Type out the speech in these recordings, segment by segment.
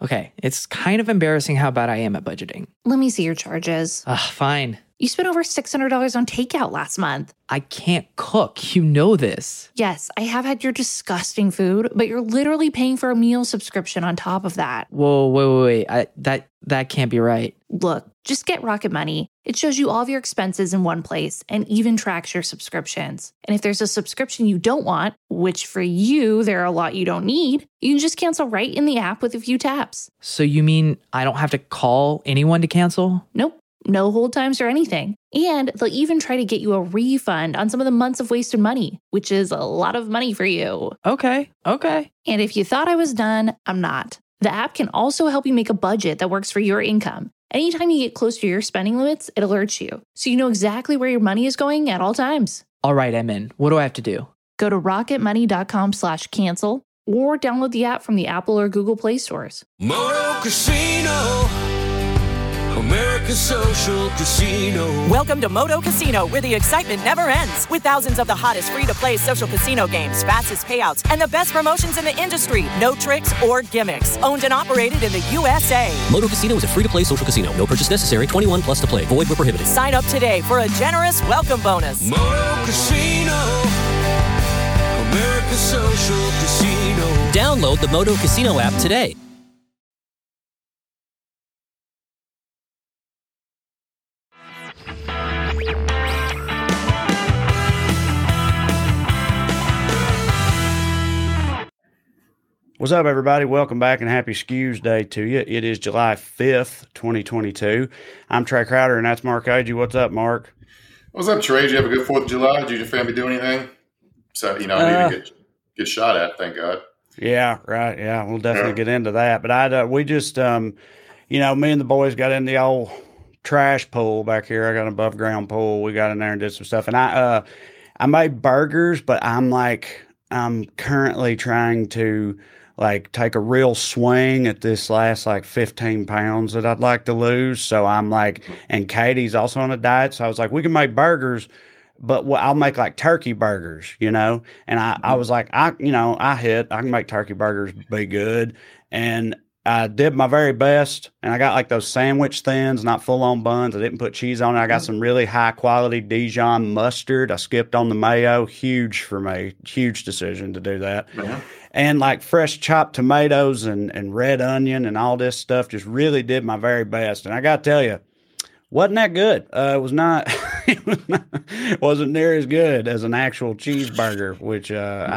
Okay, it's kind of embarrassing how bad I am at budgeting. Let me see your charges. Fine. You spent over $600 on takeout last month. I can't cook. You know this. Yes, I have had your disgusting food, but you're literally paying for a meal subscription on top of that. Whoa, wait. That can't be right. Look, just get Rocket Money. It shows you all of your expenses in one place and even tracks your subscriptions. And if there's a subscription you don't want, which for you, there are a lot you don't need, you can just cancel right in the app with a few taps. So you mean I don't have to call anyone to cancel? Nope. No hold times or anything. And they'll even try to get you a refund on some of the months of wasted money, which is a lot of money for you. Okay. And if you thought I was done, I'm not. The app can also help you make a budget that works for your income. Anytime you get close to your spending limits, it alerts you, so you know exactly where your money is going at all times. All right, I'm in. What do I have to do? Go to rocketmoney.com/cancel or download the app from the Apple or Google Play stores. Moto Casino, America's social casino. Welcome to Moto Casino, where the excitement never ends. With thousands of the hottest free-to-play social casino games, fastest payouts, and the best promotions in the industry. No tricks or gimmicks. Owned and operated in the USA. Moto Casino is a free-to-play social casino. No purchase necessary. 21 plus to play. Void where prohibited. Sign up today for a generous welcome bonus. Moto Casino, America's social casino. Download the Moto Casino app today. What's up, everybody? Welcome back and happy Skews Day to you. It is July 5th, 2022. I'm Trey Crowder, and that's Mark Agee. What's up, Mark? What's up, Trey? Did you have a good 4th of July? Did your family do anything? So, I need to get shot at, thank God. Yeah, right. Yeah, we'll definitely get into that. But we just, me and the boys got in the old trash pool back here. I got an above ground pool. We got in there and did some stuff. And I made burgers, but I'm currently trying to take a real swing at this last 15 pounds that I'd like to lose. So I'm and Katie's also on a diet. So I was like, we can make burgers, but I'll make turkey burgers, And I was like, I can make turkey burgers be good. And I did my very best, and I got those sandwich thins, not full-on buns. I didn't put cheese on it. I got some really high-quality Dijon mustard. I skipped on the mayo. Huge for me. Huge decision to do that. Yeah. And fresh chopped tomatoes and red onion and all this stuff. Just really did my very best. And I got to tell you, wasn't that good. It was not. It wasn't near as good as an actual cheeseburger, which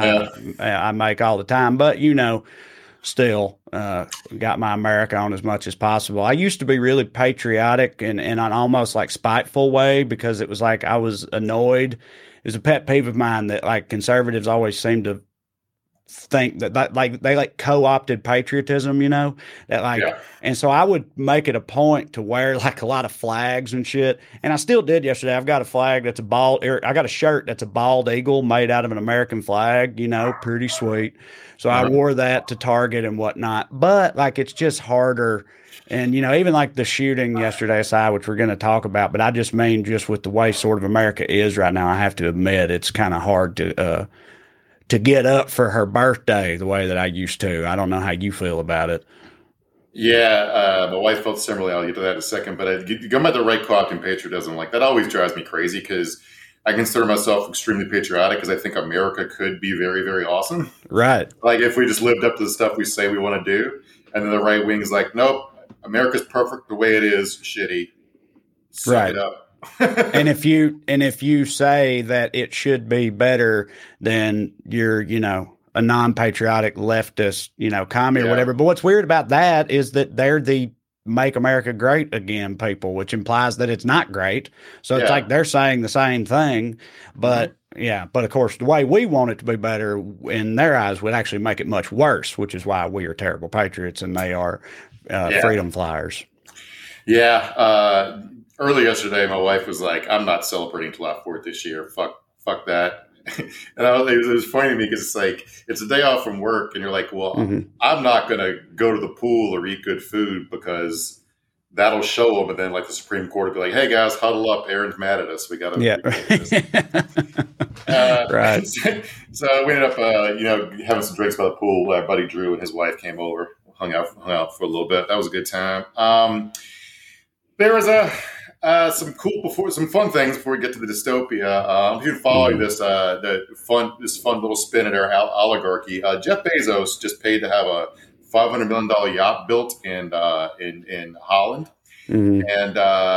I make all the time. But still got my America on as much as possible. I used to be really patriotic and an almost spiteful way, because it was I was annoyed. It was a pet peeve of mine that conservatives always seem to think that they co-opted patriotism, and so I would make it a point to wear a lot of flags and shit. And I still did yesterday. I've got a flag that's I got a shirt that's a bald eagle made out of an American flag, pretty sweet. So I wore that to Target and whatnot. But it's just harder. And, even the shooting yesterday aside, which we're going to talk about, but I just mean just with the way sort of America is right now, I have to admit it's kind of hard to get up for her birthday the way that I used to. I don't know how you feel about it. Yeah, my wife felt similarly. I'll get to that in a second. But going by the right co-opting patriotism, that always drives me crazy, because I consider myself extremely patriotic, because I think America could be very, very awesome. Right. If we just lived up to the stuff we say we want to do. And then the right wing is nope, America's perfect the way it is, shitty. Suck it up. and if you say that it should be better, then you're a non-patriotic leftist commie or whatever. But what's weird about that is that they're the make America great again people, which implies that it's not great. So it's they're saying the same thing, but but of course the way we want it to be better in their eyes would actually make it much worse, which is why we are terrible patriots and they are freedom flyers. Early yesterday, my wife was like, I'm not celebrating July 4th this year. Fuck that. And it was funny to me, because it's a day off from work, and you're like, well, I'm not going to go to the pool or eat good food, because that'll show them. And then the Supreme Court will be like, hey guys, huddle up. Aaron's mad at us. We got to. Yeah. Right. So we ended up, having some drinks by the pool. Our buddy Drew and his wife came over. hung out for a little bit. That was a good time. There was some fun things before we get to the dystopia. If you're following this fun little spin at our oligarchy, Jeff Bezos just paid to have a $500 million yacht built in Holland, and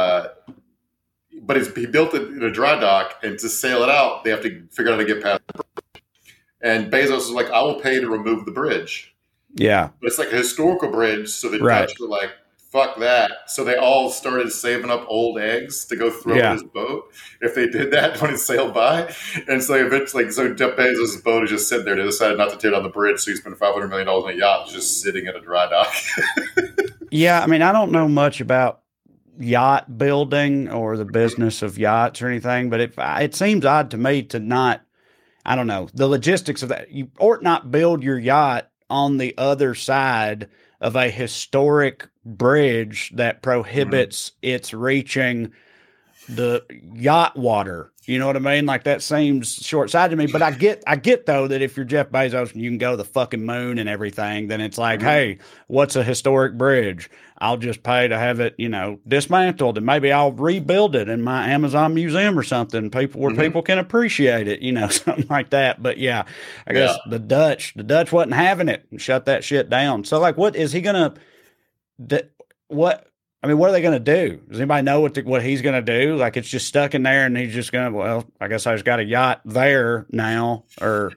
but he built it in a dry dock, and to sail it out, they have to figure out how to get past the bridge. And Bezos is like, I will pay to remove the bridge. Yeah. But it's like a historical bridge, so the Dutch were like, fuck that. So they all started saving up old eggs to go throw in his boat if they did that when it sailed by. And so eventually, Jeff Bezos' boat is just sitting there. They decided not to tear down the bridge, so he spent $500 million on a yacht just sitting in a dry dock. Yeah, I mean, I don't know much about yacht building or the business of yachts or anything, but it seems odd to me to not, I don't know, the logistics of that. You ought not build your yacht on the other side of a historic bridge that prohibits its reaching the yacht water. You know what I mean? Like, that seems short-sighted to me, but I get though that if you're Jeff Bezos and you can go to the fucking moon and everything, then it's like, hey, what's a historic bridge? I'll just pay to have it, dismantled, and maybe I'll rebuild it in my Amazon museum or something, people can appreciate it, something like that. But yeah, I guess the Dutch wasn't having it and shut that shit down. So like, what is he gonna? What are they going to do? Does anybody know what he's going to do? Like, it's just stuck in there and he's just going to, well, I guess I just got a yacht there now. Or,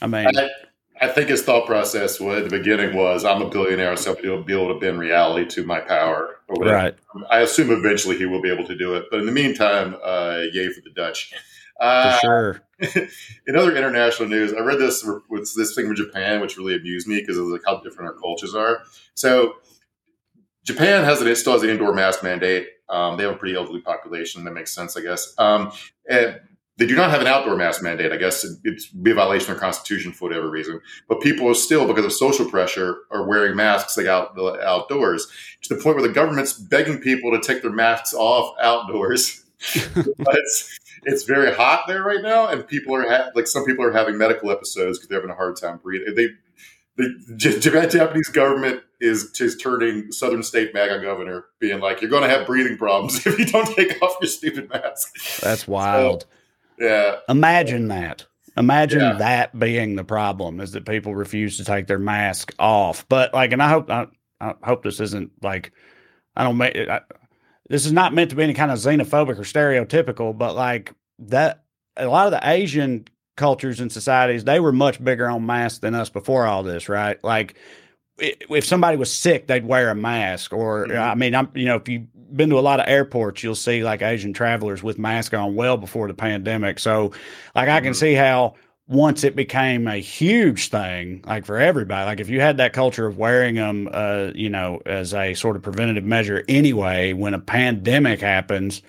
I think his thought process at the beginning was, I'm a billionaire, so I'll be able to bend reality to my power. Or whatever. Right. I assume eventually he will be able to do it. But in the meantime, yay for the Dutch. For sure. In other international news, I read this thing from Japan, which really amused me because it was like how different our cultures are. So, Japan still has an indoor mask mandate. They have a pretty elderly population. That makes sense, I guess. And they do not have an outdoor mask mandate. I guess it'd be a violation of their constitution for whatever reason. But people are still, because of social pressure, are wearing masks outdoors, to the point where the government's begging people to take their masks off outdoors. But it's very hot there right now, and some people are having medical episodes because they're having a hard time breathing. The Japanese government is turning Southern State MAGA governor, being like, you're going to have breathing problems if you don't take off your stupid mask. That's wild. So, yeah. Imagine that. Imagine that being the problem, is that people refuse to take their mask off. But and I hope this isn't like, this is not meant to be any kind of xenophobic or stereotypical, but like that, a lot of the Asian cultures and societies, they were much bigger on masks than us before all this, right? Like, if somebody was sick, they'd wear a mask. Or, if you've been to a lot of airports, you'll see like Asian travelers with masks on well before the pandemic. So, like, I can see how once it became a huge thing, like for everybody, like if you had that culture of wearing them, as a sort of preventative measure anyway, when a pandemic happens,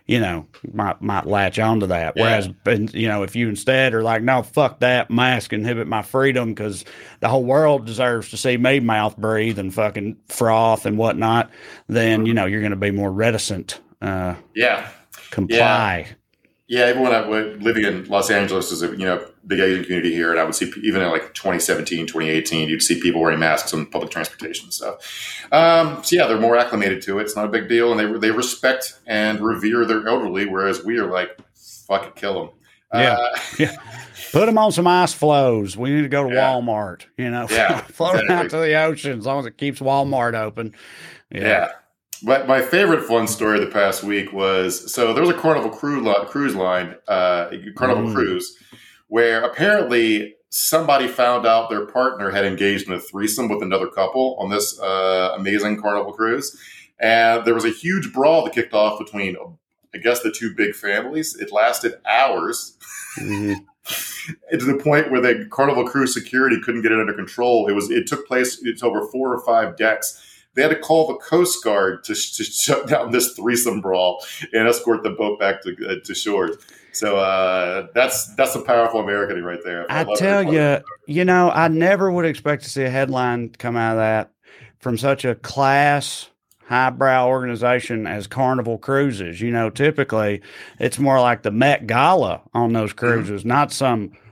might latch onto that. Whereas, if you instead are like, no, fuck that, mask inhibit my freedom because the whole world deserves to see me mouth breathe and fucking froth and whatnot, then, you're going to be more reticent. Comply. Yeah, everyone living in Los Angeles is a big Asian community here, and I would see even in like 2017, 2018, you'd see people wearing masks on public transportation and stuff. They're more acclimated to it. It's not a big deal, and they respect and revere their elderly, whereas we are like, fuck it, kill them. Put them on some ice floes. We need to go to Walmart. Float them out to the ocean as long as it keeps Walmart open. Yeah. But my favorite fun story of the past week was, so there was a Carnival cruise line, Carnival Cruise, where apparently somebody found out their partner had engaged in a threesome with another couple on this amazing Carnival cruise. And there was a huge brawl that kicked off between, I guess, the two big families. It lasted hours. To the point where the Carnival Cruise security couldn't get it under control. It took place, it's over 4 or 5 decks. They had to call the Coast Guard to shut down this threesome brawl and escort the boat back to shore. So that's a powerful American right there. I tell you, I never would expect to see a headline come out of that from such a class, highbrow organization as Carnival Cruises. Typically it's more like the Met Gala on those cruises, not some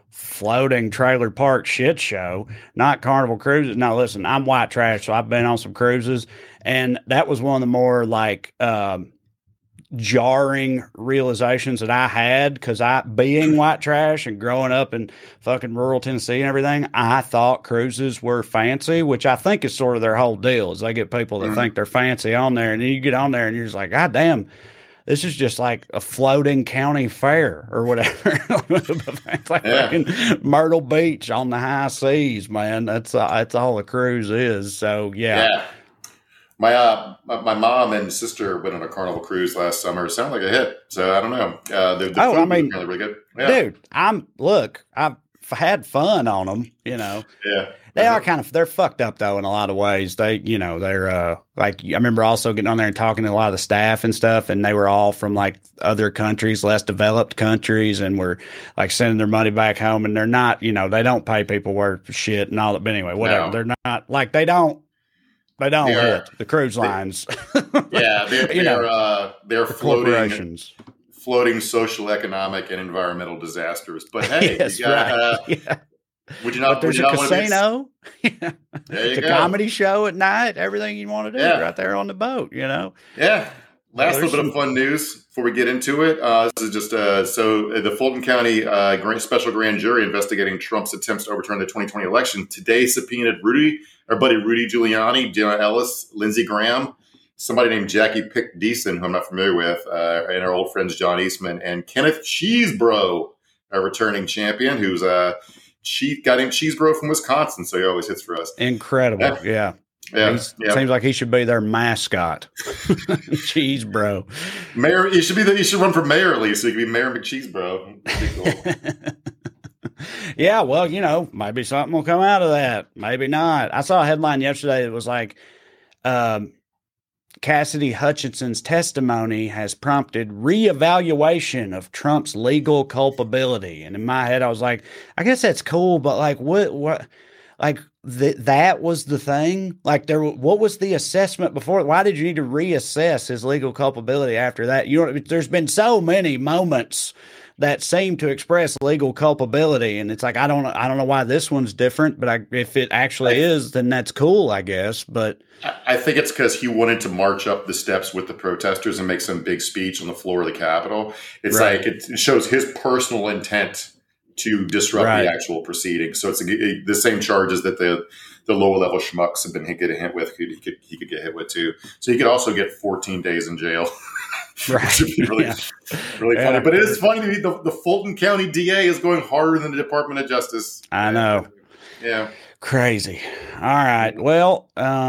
floating trailer park shit show, not Carnival Cruises. Now, listen, I'm white trash, so I've been on some cruises, and that was one of the more like jarring realizations that I had, because being white trash and growing up in fucking rural Tennessee and everything, I thought cruises were fancy, which I think is sort of their whole deal, is they get people that think they're fancy on there, and then you get on there and you're just like, God damn, this is just like a floating county fair or whatever. It's like fucking Myrtle Beach on the high seas, man. That's all a cruise is. So yeah. My mom and sister went on a Carnival cruise last summer. It sounded like a hit. So I don't know. The food was really good. Yeah. Dude, I've had fun on them, you know. Yeah. They are they're fucked up though in a lot of ways. They're like, I remember also getting on there and talking to a lot of the staff and stuff, and they were all from like other countries, less developed countries, and were like sending their money back home, and they're not, they don't pay people worth shit and all that. But anyway, whatever. No. They're not like they don't hit the cruise lines. They're floating social, economic, and environmental disasters. But hey, yes, you got, would you not? But there's a casino. It's a comedy show at night. Everything you want to do right there on the boat. Yeah. Last little bit of fun news before we get into it. This is just so the Fulton County Special Grand Jury investigating Trump's attempts to overturn the 2020 election today subpoenaed our buddy Rudy Giuliani, Jenna Ellis, Lindsey Graham, somebody named Jackie Pick-Deason, who I'm not familiar with, and our old friends John Eastman and Kenneth Cheesebro, a returning champion, who's got him Cheesebro from Wisconsin, so he always hits for us. Incredible, yeah. Seems like he should be their mascot. Cheesebro. Mayor, he should run for mayor at least, so he could be Mayor McCheesebro. Cool. Yeah, well, maybe something will come out of that. Maybe not. I saw a headline yesterday that was like, Cassidy Hutchinson's testimony has prompted reevaluation of Trump's legal culpability. And in my head, I was like, I guess that's cool, but like, what, like that was the thing? Like what was the assessment before? Why did you need to reassess his legal culpability after that? There's been so many moments that seem to express legal culpability, and it's like I don't know why this one's different, but if it actually is, then that's cool, I guess. But I think it's because he wanted to march up the steps with the protesters and make some big speech on the floor of the Capitol. It's like it shows his personal intent to disrupt the actual proceedings. So it's the same charges that the lower level schmucks have been getting hit with. He could get hit with too. So he could also get 14 days in jail. Which would be really funny. But it is funny to me. The Fulton County DA is going harder than the Department of Justice. I know. Yeah. Crazy. All right. Well,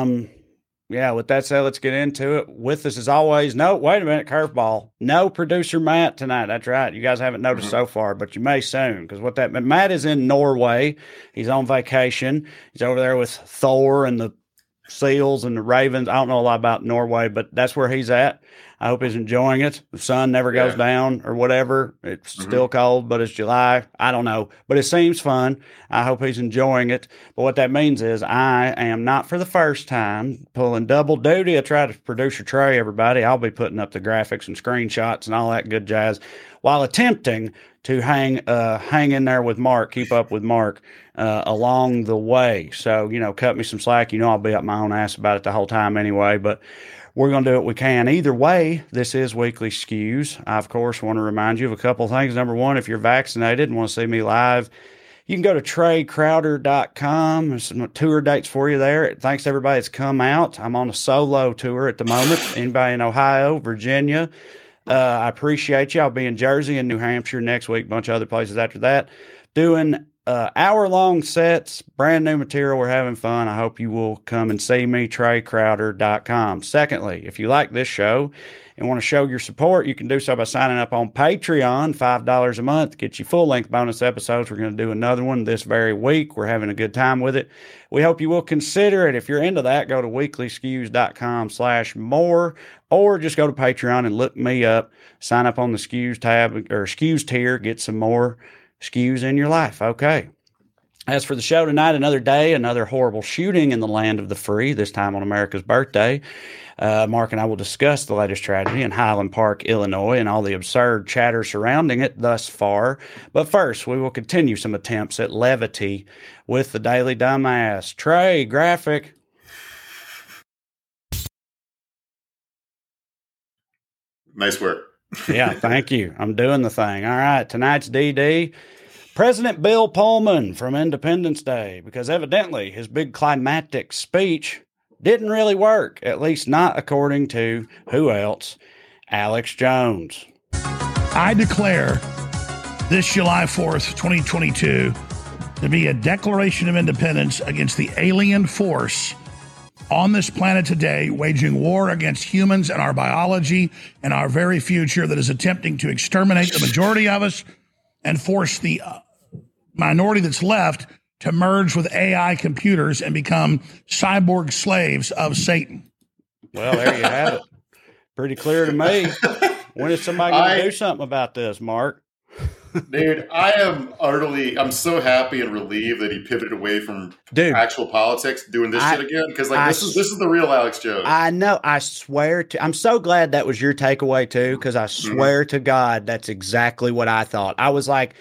with that said, let's get into it. With us as always, wait a minute, curveball. No producer Matt tonight. That's right. You guys haven't noticed so far, but you may soon, because Matt is in Norway. He's on vacation. He's over there with Thor and the Seals and the Ravens. I don't know a lot about Norway, but that's where he's at. I hope he's enjoying it. The sun never goes down or whatever. It's still cold, but it's July. I don't know, but it seems fun. I hope he's enjoying it. But what that means is I am not for the first time pulling double duty. I try to producer Trey, everybody. I'll be putting up the graphics and screenshots and all that good jazz while attempting to hang in there with Mark, keep up with Mark along the way. So, cut me some slack. I'll be up my own ass about it the whole time anyway, but we're going to do what we can. Either way, this is Weekly Skews. I, of course, want to remind you of a couple of things. Number one, if you're vaccinated and want to see me live, you can go to TreyCrowder.com. There's some tour dates for you there. Thanks to everybody that's come out. I'm on a solo tour at the moment. Anybody in Ohio, Virginia, I appreciate you. I'll be in Jersey and New Hampshire next week, a bunch of other places after that, doing hour-long sets, brand new material. We're having fun. I hope you will come and see me, TreyCrowder.com. Secondly, if you like this show and want to show your support, you can do so by signing up on Patreon, $5 a month, get you full-length bonus episodes. We're going to do another one this very week. We're having a good time with it. We hope you will consider it. If you're into that, go to weeklyskews.com/more, or just go to Patreon and look me up, sign up on the Skews tab or Skews tier, get some more Skews in your life. Okay. As for the show tonight, another day, another horrible shooting in the land of the free, this time on America's birthday. Mark and I will discuss the latest tragedy in Highland Park, Illinois, and all the absurd chatter surrounding it thus far. But first, we will continue some attempts at levity with the Daily Dumbass. Trey, graphic. Nice work. Yeah, thank you. I'm doing the thing. All right, tonight's DD. President Bill Pullman from Independence Day, because evidently his big climactic speech didn't really work, at least not according to who else? Alex Jones. I declare this July 4th, 2022, to be a declaration of independence against the alien force on this planet today, waging war against humans and our biology and our very future, that is attempting to exterminate the majority of us and force the minority that's left to merge with AI computers and become cyborg slaves of Satan. Well, there you have it. Pretty clear to me. When is somebody going to do something about this, Mark? Dude, I'm so happy and relieved that he pivoted away from actual politics, doing this shit again. Because this is the real Alex Jones. I know. I swear to. I'm so glad that was your takeaway too, because I swear to God, that's exactly what I thought. I was like,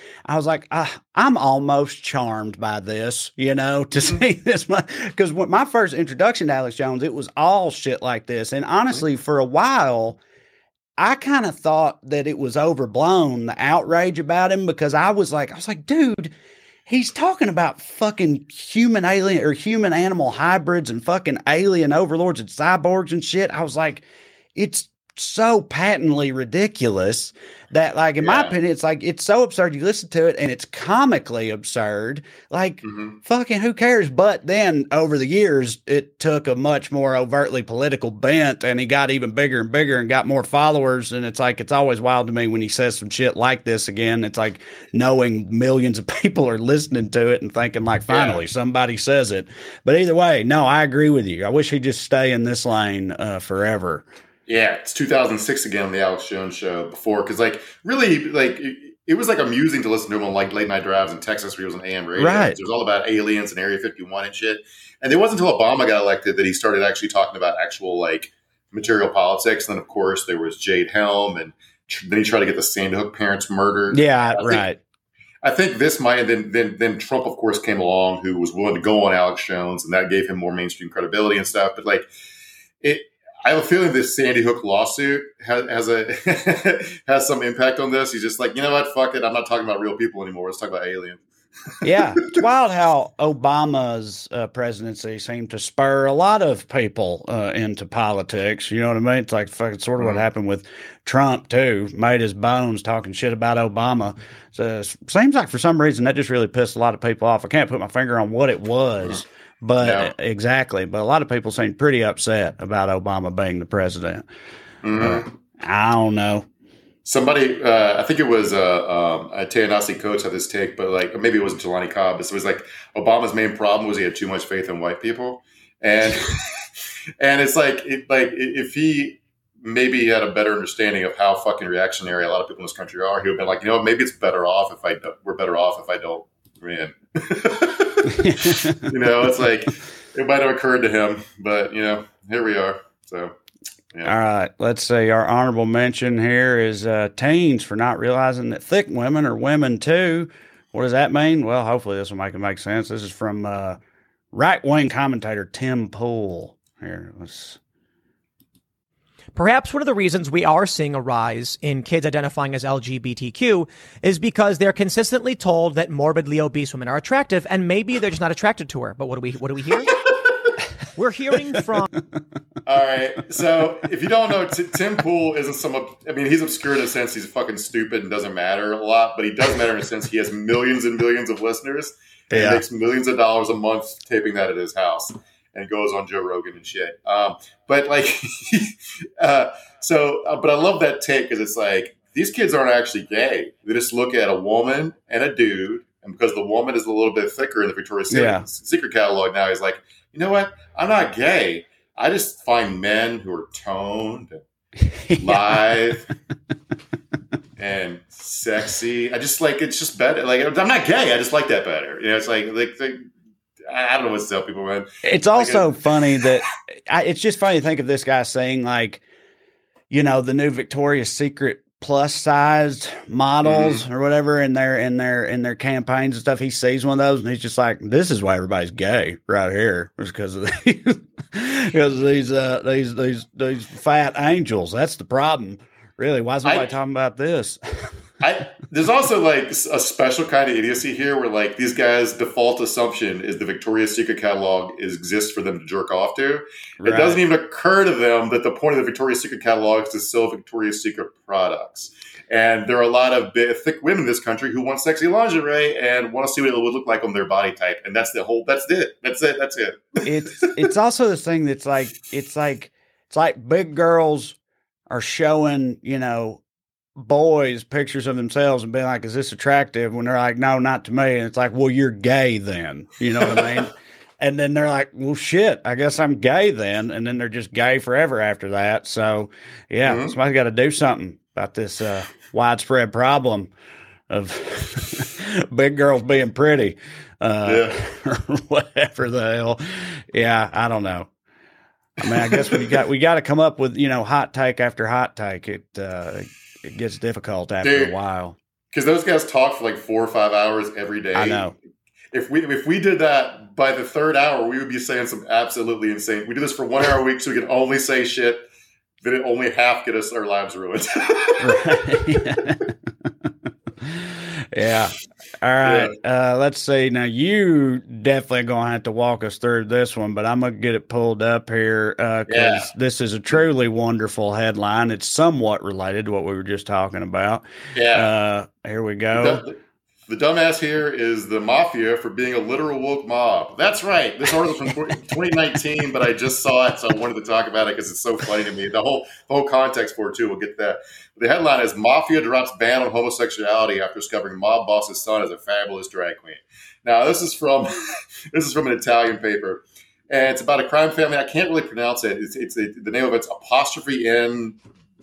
I'm almost charmed by this, to see this. Because my first introduction to Alex Jones, it was all shit like this, and honestly, for a while, I kind of thought that it was overblown, the outrage about him, because I was like, dude, he's talking about fucking human alien or human animal hybrids and fucking alien overlords and cyborgs and shit. I was like, it's so patently ridiculous that, like, in my opinion, it's like, it's so absurd. You listen to it and it's comically absurd. Like, fucking who cares? But then over the years, it took a much more overtly political bent, and he got even bigger and bigger and got more followers. And it's like, it's always wild to me when he says some shit like this again. It's like knowing millions of people are listening to it and thinking, like, finally somebody says it. But either way, no, I agree with you. I wish he'd just stay in this lane forever. Yeah, it's 2006 again on the Alex Jones show before, because it was like amusing to listen to him on like late night drives in Texas where he was on AM radio. Right. It was all about aliens and Area 51 and shit. And it wasn't until Obama got elected that he started actually talking about actual like material politics. And then of course there was Jade Helm, and then he tried to get the Sandy Hook parents murdered. Yeah, right. I think this might, and then Trump of course came along, who was willing to go on Alex Jones, and that gave him more mainstream credibility and stuff. But like I have a feeling this Sandy Hook lawsuit has some impact on this. He's just like, you know what? Fuck it. I'm not talking about real people anymore. Let's talk about aliens. Yeah. It's wild how Obama's presidency seemed to spur a lot of people into politics. You know what I mean? It's like fucking sort of what happened with Trump, too. Made his bones talking shit about Obama. So it seems like for some reason that just really pissed a lot of people off. I can't put my finger on what it was. But exactly. But a lot of people seem pretty upset about Obama being the president. I don't know. Somebody, I think it was a Ta-Nehisi Coates had this take, but like maybe it wasn't Jelani Cobb. But it was like Obama's main problem was he had too much faith in white people, and and it's like if he maybe had a better understanding of how fucking reactionary a lot of people in this country are, he would have been like, maybe it's better off if we're better off if I don't win. It's like it might have occurred to him, but here we are. So all right, let's see. Our honorable mention here is teens for not realizing that thick women are women too. What does that mean? Well, hopefully this will make it make sense. This is from right-wing commentator Tim Pool. Here, Perhaps one of the reasons we are seeing a rise in kids identifying as LGBTQ is because they're consistently told that morbidly obese women are attractive, and maybe they're just not attracted to her. But what do we hear? We're hearing from. All right. So if you don't know, Tim Pool isn't he's obscure in a sense he's fucking stupid and doesn't matter a lot, but he does matter in a sense he has millions and millions of listeners. And he makes millions of dollars a month taping that at his house. And goes on Joe Rogan and shit. But I love that take because it's like, these kids aren't actually gay. They just look at a woman and a dude. And because the woman is a little bit thicker in the Victoria's Secret catalog now, he's like, you know what? I'm not gay. I just find men who are toned and lithe and sexy. I just like it's just better. Like I'm not gay. I just like that better. You know, it's like I don't know what to tell people, man. It's also funny that it's just funny to think of this guy saying like, you know, the new Victoria's Secret plus sized models or whatever in their campaigns and stuff. He sees one of those and he's just like, this is why everybody's gay right here. It's because of these fat angels. That's the problem. Really, why is nobody talking about this? There's also like a special kind of idiocy here where like these guys' default assumption is the Victoria's Secret catalog exists for them to jerk off to. Right. It doesn't even occur to them that the point of the Victoria's Secret catalog is to sell Victoria's Secret products. And there are a lot of thick women in this country who want sexy lingerie and want to see what it would look like on their body type. And that's it. It's also this thing that's like, it's like big girls are showing, you know, boys pictures of themselves and being like, is this attractive? When they're like, no, not to me. And it's like, well, you're gay then. You know what I mean? And then they're like, well, shit, I guess I'm gay then. And then they're just gay forever after that. So, yeah, somebody's got to do something about this widespread problem of big girls being pretty or whatever the hell. Yeah, I don't know. I mean, I guess we got to come up with, you know, hot take after hot take. It gets difficult after a while. Because those guys talk for like 4 or 5 hours every day. I know. If we did that by the third hour, we would be saying some absolutely insane. We do this for 1 hour a week, so we can only say shit that it only half get us our lives ruined. Yeah. All right. Yeah. Let's see. Now, you definitely going to have to walk us through this one, but I'm going to get it pulled up here because this is a truly wonderful headline. It's somewhat related to what we were just talking about. Yeah. Here we go. The dumbass here is the mafia for being a literal woke mob. That's right. This article from 2019, but I just saw it, so I wanted to talk about it because it's so funny to me. The whole context for it, too. We'll get that. The headline is Mafia drops ban on homosexuality after discovering mob boss's son is a fabulous drag queen. Now, this is from an Italian paper, and it's about a crime family. I can't really pronounce it. The name of it's apostrophe N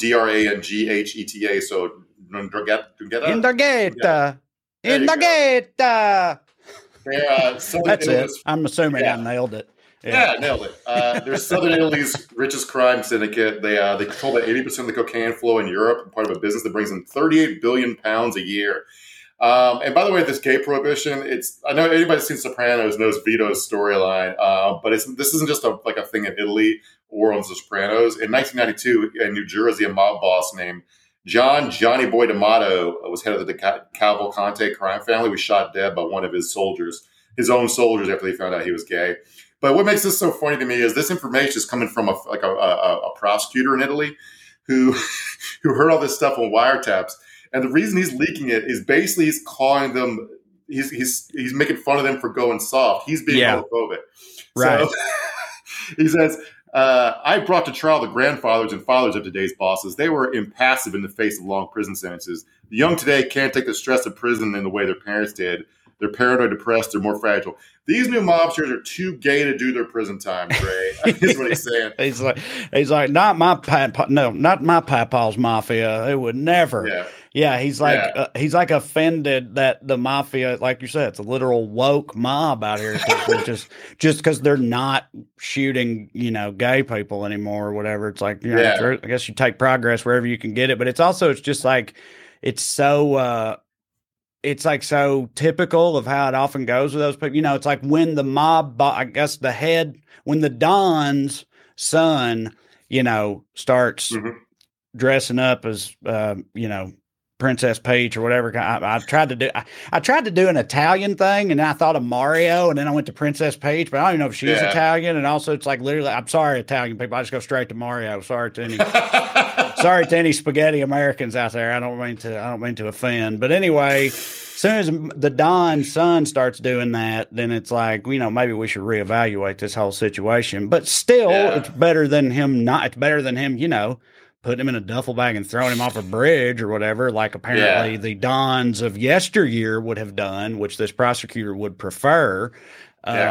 Drangeta. So Ndrangheta. In the gate. Yeah, that's it. I'm assuming I nailed it. Yeah, nailed it. They're Southern Italy's richest crime syndicate. They control about 80% of the cocaine flow in Europe, part of a business that brings in 38 billion pounds a year. And by the way, this gay prohibition, I know anybody who's seen Sopranos knows Vito's storyline, but this isn't just a thing in Italy or on The Sopranos. In 1992, in New Jersey, a mob boss named Johnny Boy D'Amato was head of the Cavalcante crime family. Was shot dead by one of his own soldiers, after they found out he was gay. But what makes this so funny to me is this information is coming from a prosecutor in Italy who heard all this stuff on wiretaps, and the reason he's leaking it is basically he's calling them, he's making fun of them for going soft. He's being homophobic, right? So, he says. I brought to trial the grandfathers and fathers of today's bosses. They were impassive in the face of long prison sentences. The young today can't take the stress of prison in the way their parents did. They're paranoid, depressed, they're more fragile. These new mobsters are too gay to do their prison time, Gray. Is what he's saying. He's like, not my papa's mafia. They would never. Yeah, he's like offended that the mafia, like you said, it's a literal woke mob out here. just because they're not shooting, gay people anymore or whatever. It's like, I guess you take progress wherever you can get it. But it's just like, it's so typical of how it often goes with those people. It's like when the mob, when the Don's son, starts dressing up as, Princess Peach or whatever. I tried to do an Italian thing, and then I thought of Mario, and then I went to Princess Peach, but I don't even know if she's Italian. And also, it's like literally, I'm sorry, Italian people. I just go straight to Mario. Sorry to any spaghetti Americans out there. I don't mean to offend, but anyway, as soon as the Don's son starts doing that, then it's like, maybe we should reevaluate this whole situation. But still, it's better than him. It's better than him, putting him in a duffel bag and throwing him off a bridge or whatever, like apparently the Dons of yesteryear would have done, which this prosecutor would prefer.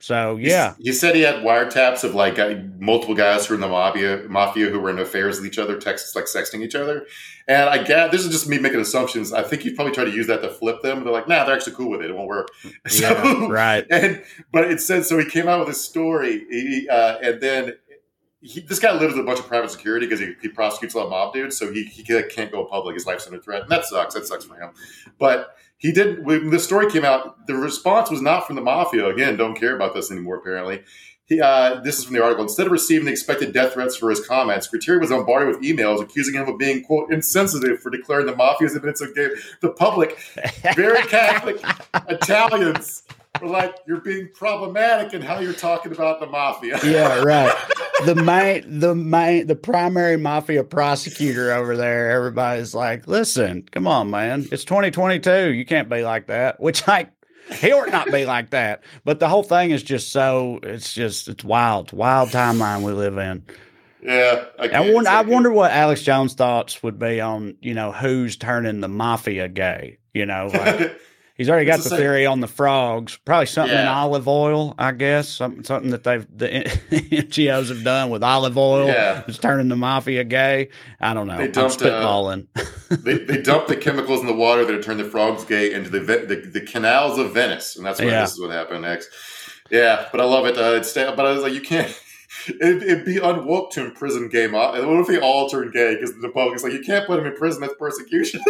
So yeah, he said he had wiretaps of like multiple guys who were in the mafia who were in affairs with each other, sexting each other. And I guess this is just me making assumptions. I think he probably tried to use that to flip them. They're like, nah, they're actually cool with it. It won't work. Yeah, right. But it said so. He came out with this story, and then this guy lives with a bunch of private security because he prosecutes a lot of mob dudes. So he can't go public. His life's under threat, and that sucks. That sucks for him. But he didn't. When the story came out, the response was not from the mafia. Again, don't care about this anymore. Apparently, this is from the article. Instead of receiving the expected death threats for his comments, Gutierrez was bombarded with emails accusing him of being, quote, insensitive for declaring the mafia's evidence of gay. The public, very Catholic Italians, were like, "You're being problematic in how you're talking about the mafia." Yeah, right. The primary mafia prosecutor over there, everybody's like, listen, come on, man. It's 2022. You can't be like that. Which, like, he ought not be like that. But the whole thing is just it's wild timeline we live in. Yeah. I wonder what Alex Jones' thoughts would be on, who's turning the mafia gay, like. He's already got the theory on the frogs. Probably something in olive oil, I guess. Something that the NGOs have done with olive oil. Yeah. It's turning the mafia gay. I don't know. They dumped, I'm spitballing. They dumped the chemicals in the water that turned the frogs gay into the canals of Venice, and that's why this is what happened next. Yeah, but I love it. But I was like, you can't. It'd be unwoke to imprison gay mob. What if they all turn gay? Because the public's like, you can't put them in prison. That's persecution.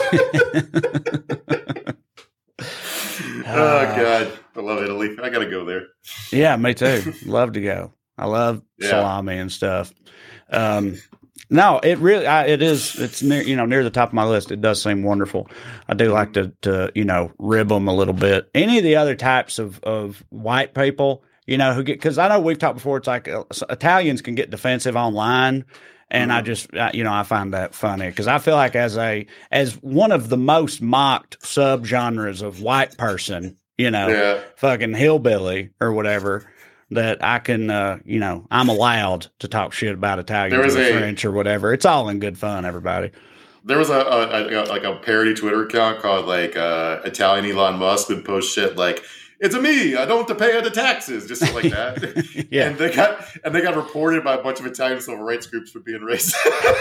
Oh God, I love Italy. I gotta go there. Yeah, me too. Love to go. I love salami and stuff. No, it really it is. It's near the top of my list. It does seem wonderful. I do like to rib them a little bit. Any of the other types of white people, who get, because I know we've talked before. It's like Italians can get defensive online. And I just, I find that funny because I feel like as one of the most mocked subgenres of white person, fucking hillbilly or whatever, that I can, I'm allowed to talk shit about Italians or French or whatever. It's all in good fun, everybody. There was a parody Twitter account called like Italian Elon Musk would post shit like, "It's me. I don't have to pay the taxes," just like that. Yeah, and they got reported by a bunch of Italian civil rights groups for being racist.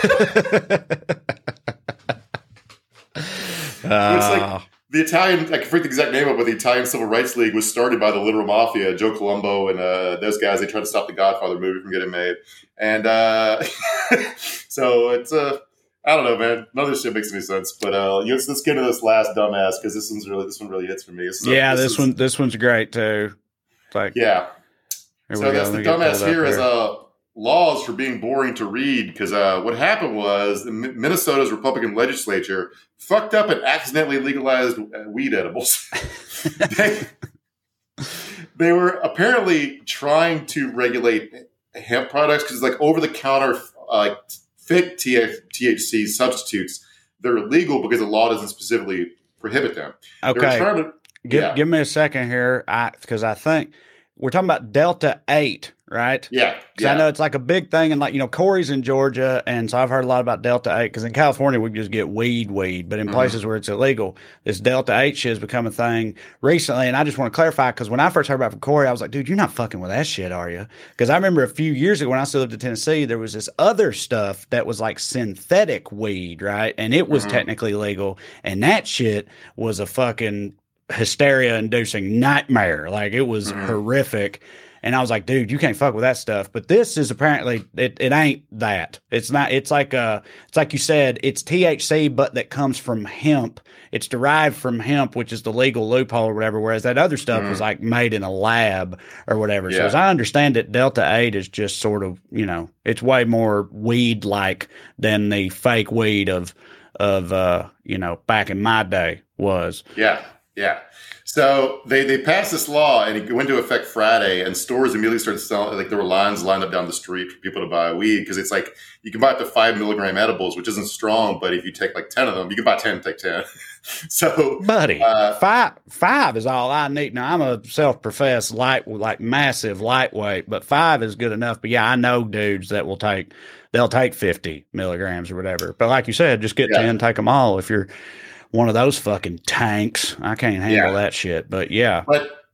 It's like the Italian. I can forget the exact name of it, but the Italian Civil Rights League was started by the literal mafia, Joe Colombo, and those guys. They tried to stop the Godfather movie from getting made, and so it's I don't know, man. None of this shit makes any sense. But let's get into this last dumbass because this one really hits for me. So this one's great too. It's like So that's the dumbass here is laws for being boring to read because what happened was Minnesota's Republican legislature fucked up and accidentally legalized weed edibles. They were apparently trying to regulate hemp products because like over the counter fake THC substitutes, they're illegal because the law doesn't specifically prohibit them. Okay. Give me a second here because I think we're talking about Delta 8, right? Yeah. I know it's like a big thing. And like, Corey's in Georgia. And so I've heard a lot about Delta 8 because in California, we just get weed. But in places where it's illegal, this Delta 8 shit has become a thing recently. And I just want to clarify because when I first heard about it from Corey, I was like, dude, you're not fucking with that shit, are you? Because I remember a few years ago when I still lived in Tennessee, there was this other stuff that was like synthetic weed, right? And it was technically legal. And that shit was a fucking hysteria-inducing nightmare. Like, it was horrific. And I was like, dude, you can't fuck with that stuff. But this is apparently it ain't that. It's not. It's like you said. It's THC, but that comes from hemp. It's derived from hemp, which is the legal loophole or whatever. Whereas that other stuff was like made in a lab or whatever. So as I understand it, Delta 8 is just sort of it's way more weed like than the fake weed of back in my day was. Yeah. Yeah. So they passed this law and it went into effect Friday and stores immediately started selling, like there were lines lined up down the street for people to buy weed because it's like you can buy up to 5 milligram edibles, which isn't strong, but if you take like 10 of them, you can buy 10, take 10. So, buddy, five is all I need. Now I'm a self-professed massive lightweight, but 5 is good enough. But yeah, I know dudes that they'll take 50 milligrams or whatever. But like you said, just get 10, take them all if you're one of those fucking tanks. I can't handle that shit, but yeah. But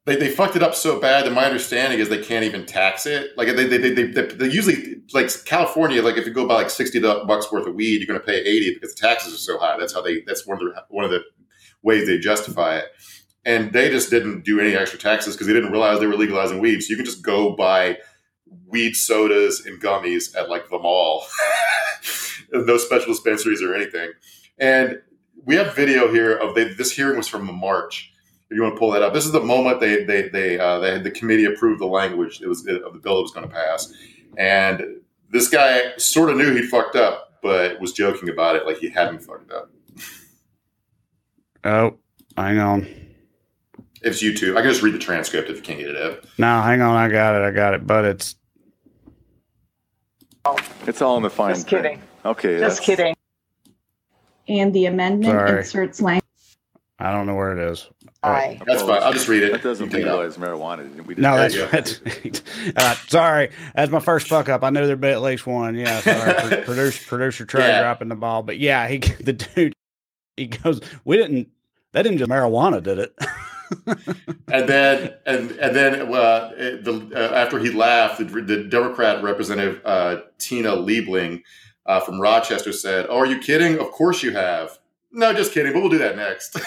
They fucked it up so bad that my understanding is they can't even tax it. Like they usually, like California, like if you go buy like $60 worth of weed, you're going to pay 80 because the taxes are so high. That's one of the ways they justify it. And they just didn't do any extra taxes because they didn't realize they were legalizing weed. So you can just go buy weed sodas and gummies at like the mall. No special dispensaries or anything. And we have video here of this hearing was from March. If you want to pull that up, this is the moment they had the committee approved the language of the bill that was going to pass, and this guy sort of knew he fucked up, but was joking about it like he hadn't fucked up. Oh, hang on. It's YouTube. I can just read the transcript if you can't get it up. No, hang on. I got it. But it's all in the fine print. Just kidding. Okay. Just kidding. And the amendment inserts language. I don't know where it is. That's fine. I'll just read it. That doesn't legalize marijuana. No, that's sorry. That's my first fuck up. I knew there'd be at least one. Yeah, sorry. Producer Trey dropping the ball. But yeah, the dude, he goes, that didn't just marijuana, did it? and then after he laughed, the Democrat representative Tina Liebling from Rochester said, "Oh, are you kidding? Of course you have." No, just kidding, but we'll do that next.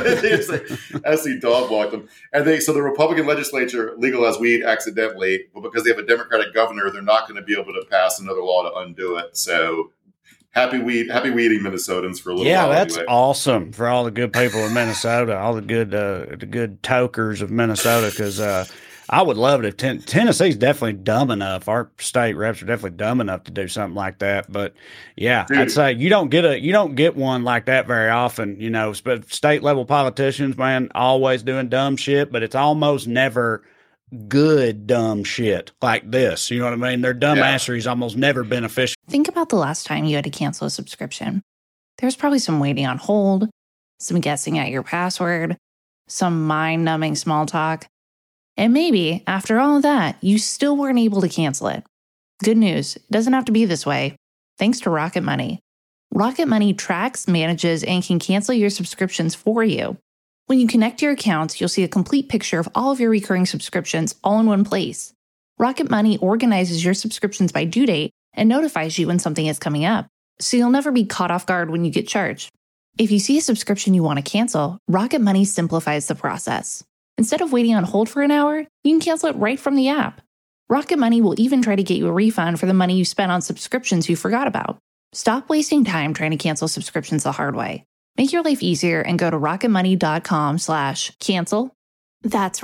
As he dog walked them. And so the Republican legislature legalized weed accidentally, but because they have a Democratic governor, they're not going to be able to pass another law to undo it. So happy weeding Minnesotans for a little while. Yeah, that's awesome for all the good people of Minnesota, all the good tokers of Minnesota, because I would love it if Tennessee's definitely dumb enough. Our state reps are definitely dumb enough to do something like that. But yeah, dude, I'd say you don't get one like that very often. You know, state level politicians, man, always doing dumb shit, but it's almost never good dumb shit like this. You know what I mean? Their dumbassery is almost never beneficial. Think about the last time you had to cancel a subscription. There's probably some waiting on hold, some guessing at your password, some mind-numbing small talk. And maybe, after all of that, you still weren't able to cancel it. Good news, it doesn't have to be this way. Thanks to Rocket Money. Rocket Money tracks, manages, and can cancel your subscriptions for you. When you connect your accounts, you'll see a complete picture of all of your recurring subscriptions all in one place. Rocket Money organizes your subscriptions by due date and notifies you when something is coming up, so you'll never be caught off guard when you get charged. If you see a subscription you want to cancel, Rocket Money simplifies the process. Instead of waiting on hold for an hour, you can cancel it right from the app. Rocket Money will even try to get you a refund for the money you spent on subscriptions you forgot about. Stop wasting time trying to cancel subscriptions the hard way. Make your life easier and go to rocketmoney.com/cancel. That's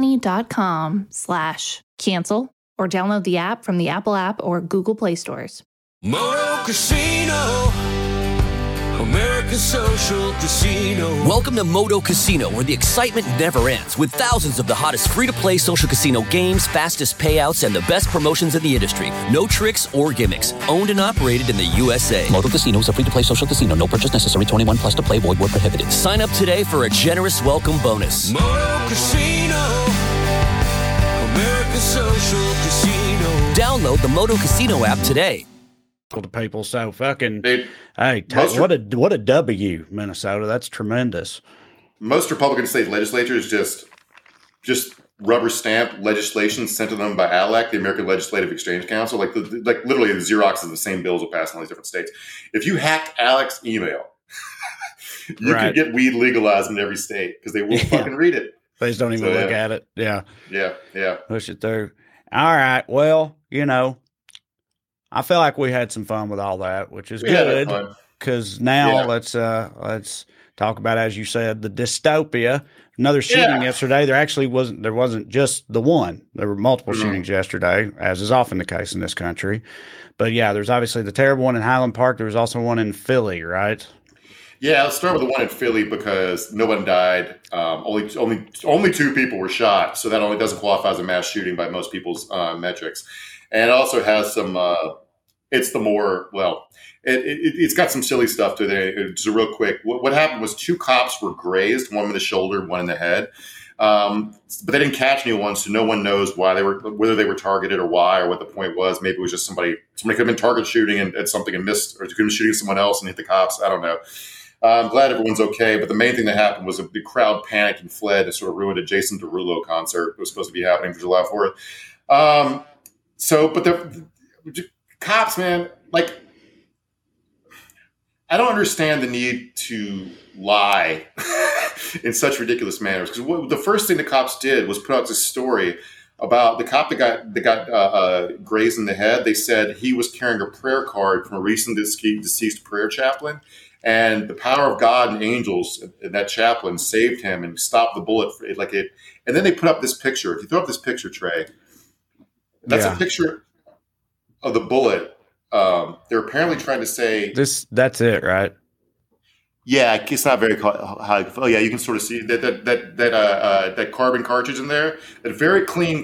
rocketmoney.com/cancel, or download the app from the Apple App or Google Play stores. Moto Casino, America's social casino. Welcome to Moto Casino, where the excitement never ends, with thousands of the hottest free-to-play social casino games, fastest payouts, and the best promotions in the industry. No tricks or gimmicks. Owned and operated in the USA. Moto Casino is a free-to-play social casino. No purchase necessary. 21 plus to play. Void where prohibited. Sign up today for a generous welcome bonus. Moto Casino, America's social casino. Download the Moto Casino app today. To people, so fucking what a W, Minnesota. That's tremendous. Most Republican state legislatures just rubber stamp legislation sent to them by ALEC, the American Legislative Exchange Council. Like literally the Xerox of the same bills will pass in all these different states. If you hacked ALEC's email, you could get weed legalized in every state because they will fucking read it. They just don't even look at it. Yeah. Push it through. All right. Well, I feel like we had some fun with all that, which is good, because now let's talk about, as you said, the dystopia. Another shooting yesterday. There wasn't just the one. There were multiple shootings yesterday, as is often the case in this country. But yeah, there's obviously the terrible one in Highland Park. There was also one in Philly, right? Yeah, let's start with the one in Philly because no one died. Only 2 people were shot, so that only doesn't qualify as a mass shooting by most people's metrics. And it also has some, it's got some silly stuff to it. Just real quick. What happened was 2 cops were grazed, one in the shoulder, one in the head. But they didn't catch anyone, so no one knows whether they were targeted or why, or what the point was. Maybe it was just somebody could have been target shooting at something and missed, or could have been shooting someone else and hit the cops. I don't know. I'm glad everyone's okay, but the main thing that happened was the crowd panicked and fled and sort of ruined a Jason Derulo concert that was supposed to be happening for July 4th. But the cops, man, like, I don't understand the need to lie in such ridiculous manners. Because the first thing the cops did was put out this story about the cop that got grazed in the head. They said he was carrying a prayer card from a recent deceased prayer chaplain, and the power of God and angels in that chaplain saved him and stopped the bullet. And then they put up this picture. If you throw up this picture, Trey, that's a picture of the bullet. They're apparently trying to say that's it, right? Yeah, it's not very high. Oh, yeah, you can sort of see that carbon cartridge in there. That very clean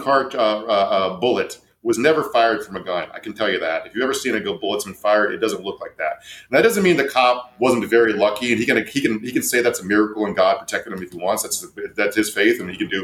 bullet was never fired from a gun. I can tell you that. If you've ever seen a bullet's been fired, it doesn't look like that. And that doesn't mean the cop wasn't very lucky, and he can say that's a miracle and God protected him if he wants. That's his faith, and he can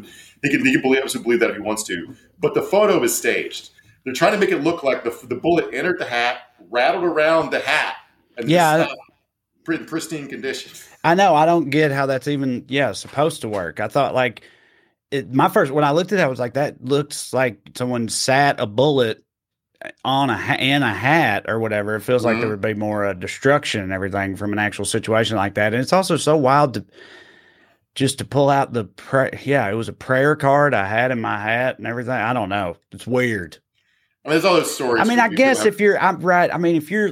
believe that if he wants to. But the photo is staged. They're trying to make it look like the bullet entered the hat, rattled around the hat, and stopped in pristine condition. I know. I don't get how that's even supposed to work. I thought when I looked at that, I was like, that looks like someone sat a bullet in a hat or whatever. It feels like there would be more destruction and everything from an actual situation like that. And it's also so wild to pull out it was a prayer card I had in my hat and everything. I don't know. It's weird. I mean, there's all those stories. I mean, I guess I'm right. I mean, if you're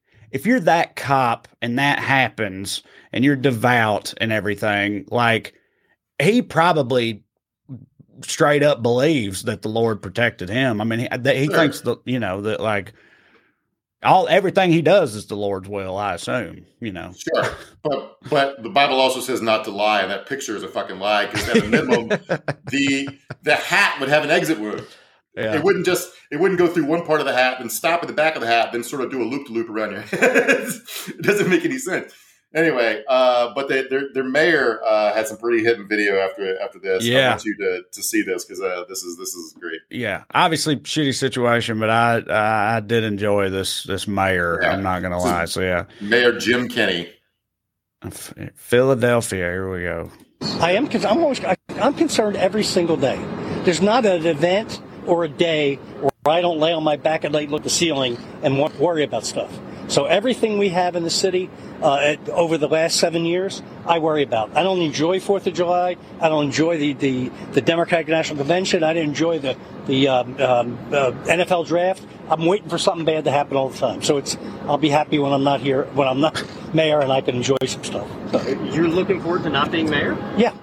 that cop and that happens and you're devout and everything, like, he probably straight up believes that the Lord protected him. I mean, he thinks that like everything he does is the Lord's will, I assume, Sure. But the Bible also says not to lie. And that picture is a fucking lie. Cause at a minimum, the hat would have an exit wound. Yeah. It wouldn't go through one part of the hat, then stop at the back of the hat, then sort of do a loop-to-loop around your head. It doesn't make any sense. Anyway, but their mayor had some pretty hidden video after this. Yeah. I want you to see this because this is great. Yeah, obviously shitty situation, but I did enjoy this mayor. Yeah. I'm not gonna lie. So yeah, Mayor Jim Kenney, Philadelphia. Here we go. I am because I'm concerned every single day. There's not an event or a day where I don't lay on my back and look at the ceiling and worry about stuff. So everything we have in the city over the last 7 years, I worry about. I don't enjoy 4th of July. I don't enjoy the Democratic National Convention. I didn't enjoy the NFL draft. I'm waiting for something bad to happen all the time. So I'll be happy when I'm not here, when I'm not mayor, and I can enjoy some stuff. You're looking forward to not being mayor? Yeah.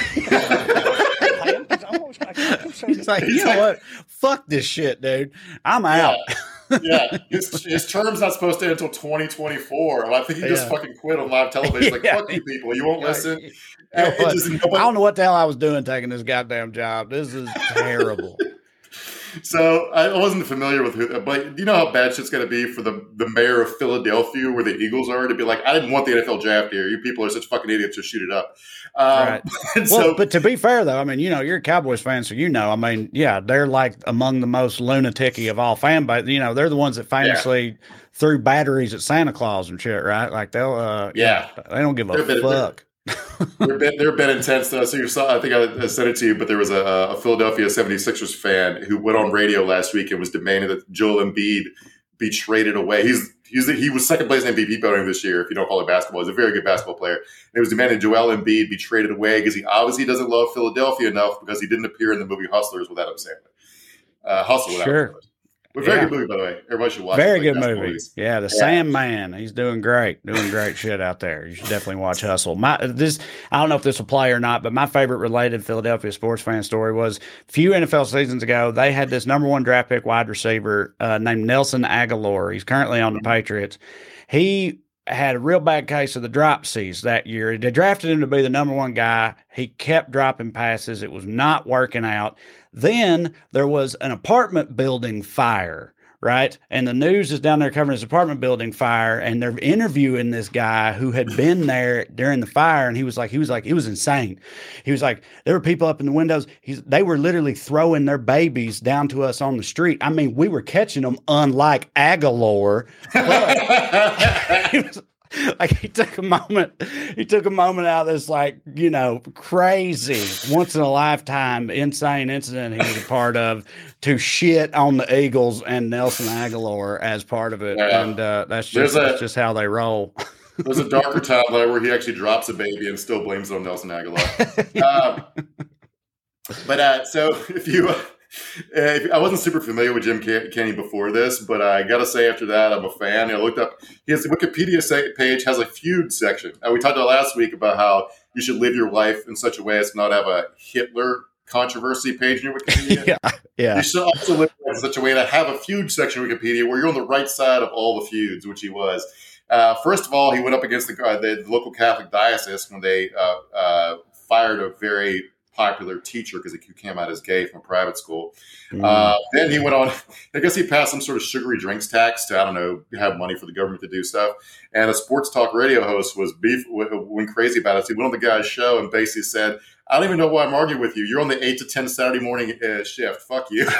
He's like, you know what? Fuck this shit, dude. I'm out. Yeah, his term's not supposed to end until 2024. And I think he just fucking quit on live television. Like, fuck you people. You won't listen. I don't know what the hell I was doing taking this goddamn job. This is terrible. So I wasn't familiar with who, but you know how bad shit's going to be for the mayor of Philadelphia, where the Eagles are, to be like, I didn't want the NFL draft here. You people are such fucking idiots. Just shoot it up. Right. But to be fair, though, I mean, you're a Cowboys fan, so I mean, yeah, they're like among the most lunatic-y of all fan base. They're the ones that famously threw batteries at Santa Claus and shit, right? Like they don't give a fuck. They're a bit intense though. So you saw, I think I sent it to you, but there was a Philadelphia 76ers fan who went on radio last week and was demanding that Joel Embiid be traded away. He was second place MVP voting this year. If you don't follow basketball, he's a very good basketball player. And it was demanding Joel Embiid be traded away because he obviously doesn't love Philadelphia enough because he didn't appear in the movie Hustlers with Adam Sandler. Hustle with Adam Sandler. Very good movie, by the way. Everybody should watch it. Very good movie. Movies. Yeah, the Sandman. He's doing great. Doing great shit out there. You should definitely watch Hustle. I don't know if this will play or not, but my favorite related Philadelphia sports fan story was a few NFL seasons ago, they had this number 1 draft pick wide receiver named Nelson Aguilar. He's currently on the Patriots. He had a real bad case of the dropsies that year. They drafted him to be the number 1 guy. He kept dropping passes. It was not working out. Then there was an apartment building fire, right? And the news is down there covering this apartment building fire, and they're interviewing this guy who had been there during the fire, and he was like, it was insane. He was like, there were people up in the windows. They were literally throwing their babies down to us on the street. I mean, we were catching them, unlike Aguilar. Like he took a moment out of this, like, you know, crazy, once in a lifetime, insane incident he was a part of to shit on the Eagles and Nelson Aguilar as part of it. Yeah. And that's just how they roll. There's a darker time though where he actually drops a baby and still blames it on Nelson Aguilar. So if I wasn't super familiar with Jim Kenney before this, but I got to say after that, I'm a fan. I looked up his Wikipedia page has a feud section. We talked about last week about how you should live your life in such a way as to not have a Hitler controversy page in your Wikipedia. Yeah. You should also live in such a way to have a feud section of Wikipedia where you're on the right side of all the feuds, which he was. First of all, he went up against the local Catholic diocese when they fired a very popular teacher because he came out as gay from a private school. Then he went on, I guess he passed some sort of sugary drinks tax to, I don't know, have money for the government to do stuff. And a sports talk radio host went crazy about it. So he went on the guy's show and basically said, I don't even know why I'm arguing with you. You're on the 8 to 10 Saturday morning shift. Fuck you.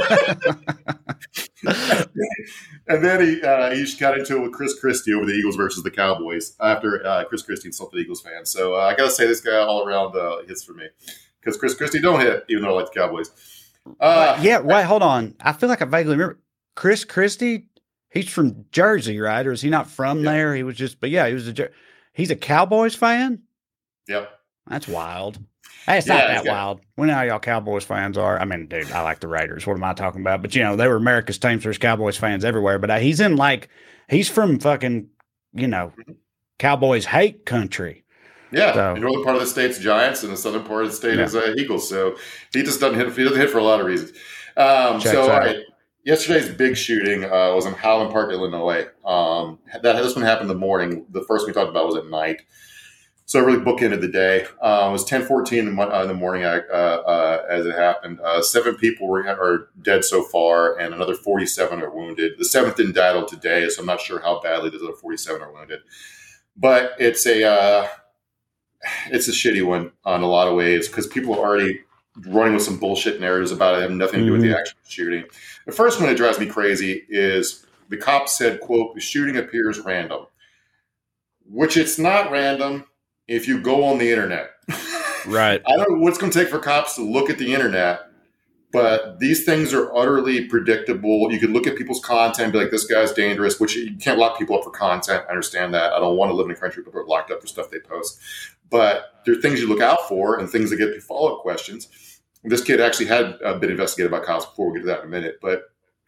And then he just got into it with Chris Christie over the Eagles versus the Cowboys after Chris Christie insulted the Eagles fans. So I got to say this guy all around hits for me. Because Chris Christie don't hit, even though I like the Cowboys. Wait, hold on. I feel like I vaguely remember. Chris Christie, he's from Jersey, right? Or is he not from there? He was just, but yeah, he's a Cowboys fan? Yep. That's wild. Hey, it's not that wild. We know how y'all Cowboys fans are. I mean, dude, I like the Raiders. What am I talking about? But, you know, they were America's team, so there's Cowboys fans everywhere. But he's from fucking, you know, Cowboys hate country. Yeah, so, the northern part of the state's Giants, and the southern part of the state is Eagles. So he just doesn't hit. He doesn't hit for a lot of reasons. All right, yesterday's big shooting was in Highland Park, Illinois. This one happened in the morning. The first we talked about was at night. So I really bookended the day. It was 10:14 in the morning as it happened. 7 people are dead so far, and another 47 are wounded. The 7th didn't die till today, so I'm not sure how badly the other 47 are wounded. But it's a shitty one in a lot of ways because people are already running with some bullshit narratives about it, having nothing to do with the actual shooting. The first one that drives me crazy is the cop said, quote, the shooting appears random, which it's not random if you go on the internet. Right. I don't know what it's going to take for cops to look at the internet, but these things are utterly predictable. You can look at people's content and be like, this guy's dangerous, which you can't lock people up for content. I understand that. I don't want to live in a country where people are locked up for stuff they post. But there are things you look out for and things that get follow-up questions. This kid actually had been investigated by cops before. We'll get to that in a minute. But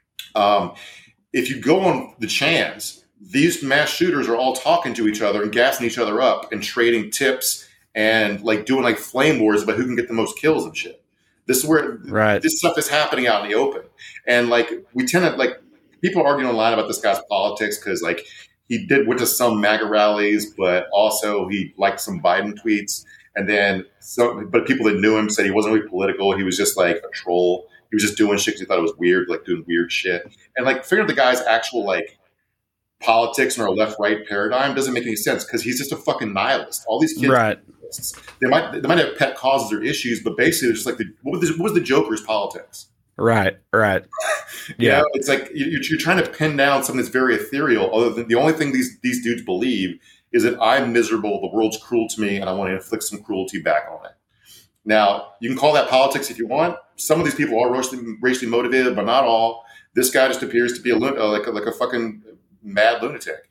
if you go on the chans, these mass shooters are all talking to each other and gassing each other up and trading tips and like doing like flame wars about who can get the most kills and shit. This is where this stuff is happening out in the open. And like we tend to like people are arguing online about this guy's politics because like he went to some MAGA rallies, but also he liked some Biden tweets. And then but people that knew him said he wasn't really political. He was just like a troll. He was just doing shit because he thought it was weird, like doing weird shit. And like figuring the guy's actual like politics and our left-right paradigm doesn't make any sense because he's just a fucking nihilist. All these kids, they might have pet causes or issues, but basically it's just like what was the Joker's politics? Right. Yeah, you know, it's like you're trying to pin down something that's very ethereal. Other than the only thing these dudes believe is that I'm miserable, the world's cruel to me, and I want to inflict some cruelty back on it. Now, you can call that politics if you want. Some of these people are racially motivated, but not all. This guy just appears to be like a fucking mad lunatic.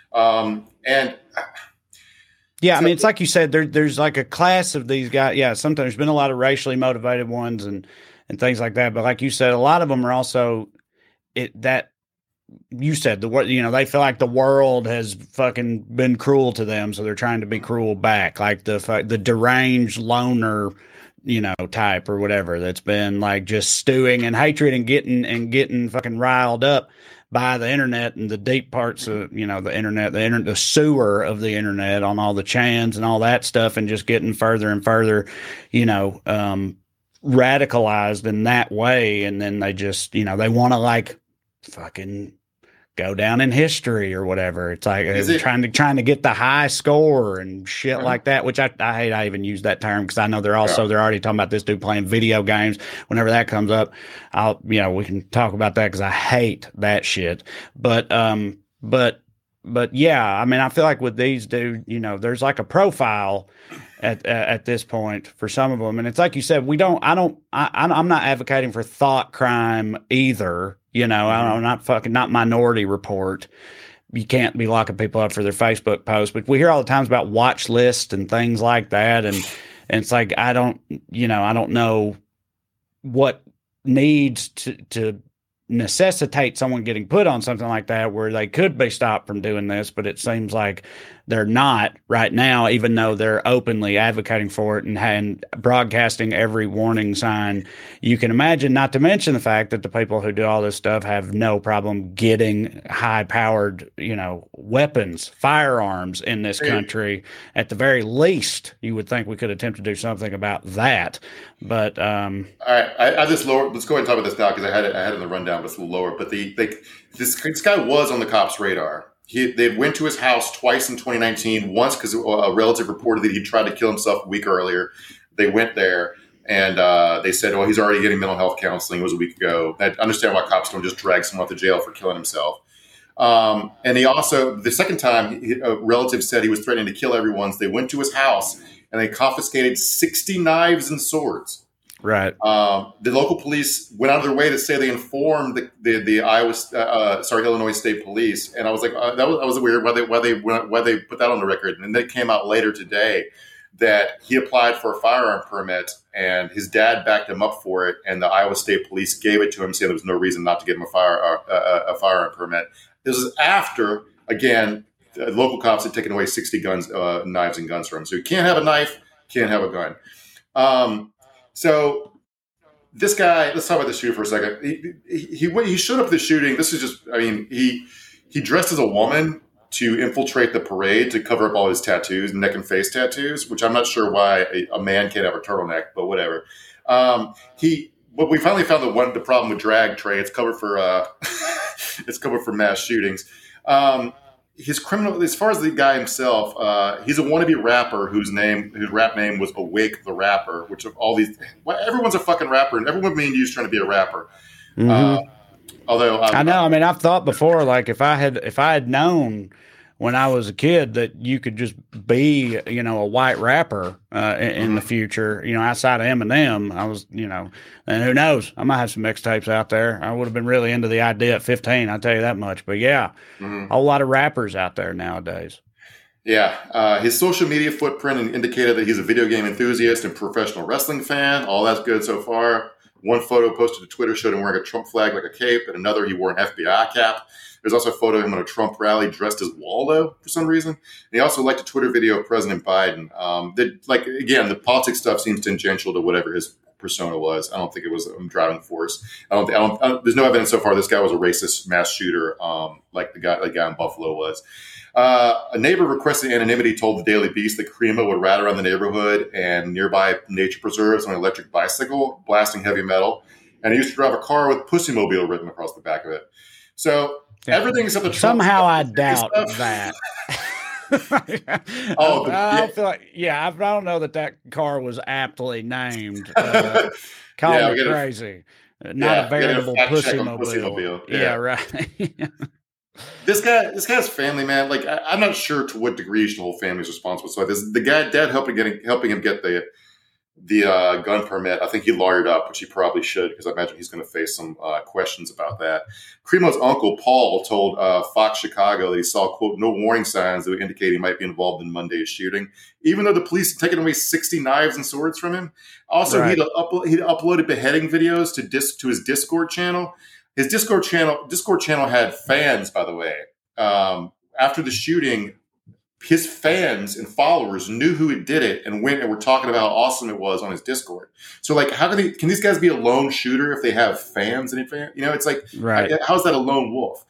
Yeah, I mean, it's like you said, there's like a class of these guys. Yeah, sometimes there's been a lot of racially motivated ones and things like that. But like you said, a lot of them are also they feel like the world has fucking been cruel to them, so they're trying to be cruel back, like the deranged loner, you know, type or whatever that's been like just stewing in hatred and getting fucking riled up by the internet and the deep parts of, you know, the internet, the sewer of the internet on all the chans and all that stuff, and just getting further and further, you know, radicalized in that way. And then they just, you know, they want to like fucking go down in history or whatever. It's like trying to get the high score and shit like that, which I hate I even use that term because I know they're already talking about this dude playing video games. Whenever that comes up, we can talk about that because I hate that shit. But but yeah, I mean, I feel like with these dudes, you know, there's like a profile at this point for some of them, and it's like you said, I'm not advocating for thought crime either. You know, I'm not Minority Report. You can't be locking people up for their Facebook posts, but we hear all the times about watch lists and things like that, and it's like I don't know what needs to necessitate someone getting put on something like that where they could be stopped from doing this, but it seems like they're not right now, even though they're openly advocating for it and broadcasting every warning sign you can imagine, not to mention the fact that the people who do all this stuff have no problem getting high-powered, you know, weapons, firearms in this country. At the very least, you would think we could attempt to do something about that. But all right, I just lower. Let's go ahead and talk about this now because I had it in the rundown, but it's a little lower. But this guy was on the cops' radar. They went to his house twice in 2019. Once because a relative reported that he tried to kill himself a week earlier. They went there and they said, "Oh, he's already getting mental health counseling." It was a week ago. I understand why cops don't just drag someone to jail for killing himself. And he also, the second time, a relative said he was threatening to kill everyone. So they went to his house and they confiscated 60 knives and swords. Right. The local police went out of their way to say they informed the Illinois State Police, and I was like, that was weird. Why they put that on the record? And then it came out later today that he applied for a firearm permit, and his dad backed him up for it, and the Iowa State Police gave it to him, saying there was no reason not to give him a firearm permit. This is after, again, the local cops had taken away 60 guns, knives and guns from him. So you can't have a knife, can't have a gun. So this guy, let's talk about the shooter for a second. He showed up at the shooting. This is just, I mean, he dressed as a woman to infiltrate the parade to cover up all his tattoos, neck and face tattoos, which I'm not sure why a man can't have a turtleneck, but whatever. But we finally found the problem with drag, Trey. It's covered for it's covered for mass shootings. His criminal, as far as the guy himself, he's a wannabe rapper whose rap name was Awake the Rapper, which of all these, everyone's a fucking rapper, and everyone being used trying to be a rapper. Mm-hmm. Although I know, I mean, I've thought before, like if I had known when I was a kid that you could just be, you know, a white rapper in the future, you know, outside of Eminem, I was, you know, and who knows, I might have some mixtapes out there. I would have been really into the idea at 15, I'll tell you that much. But yeah, a whole lot of rappers out there nowadays. Yeah. His social media footprint indicated that he's a video game enthusiast and professional wrestling fan. All that's good so far. One photo posted to Twitter showed him wearing a Trump flag like a cape, and another he wore an FBI cap. There's also a photo of him at a Trump rally dressed as Waldo for some reason. And he also liked a Twitter video of President Biden. Again, the politics stuff seems tangential to whatever his persona was. I don't think it was a driving force. There's no evidence so far this guy was a racist mass shooter like the guy in Buffalo was. A neighbor requested anonymity told the Daily Beast that Crema would ride around the neighborhood and nearby nature preserves on an electric bicycle, blasting heavy metal. And he used to drive a car with Pussymobile written across the back of it. So everything except the Trump somehow I doubt that. I feel like, I don't know that car was aptly named. Call me crazy. Not a veritable Pussymobile. Yeah, right. This guy's family, man. Like, I'm not sure to what degree the whole family is responsible. So the guy, dad helping him get the gun permit. I think he lawyered up, which he probably should, because I imagine he's going to face some questions about that. Cremo's uncle Paul told Fox Chicago that he saw, quote, no warning signs that would indicate he might be involved in Monday's shooting, even though the police had taken away 60 knives and swords from him. Also, right. He'd uploaded beheading videos to his Discord channel. His Discord channel had fans, by the way. After the shooting, his fans and followers knew who did it and went and were talking about how awesome it was on his Discord. So, like, can these guys be a lone shooter if they have fans? And it's like, right. How's that a lone wolf?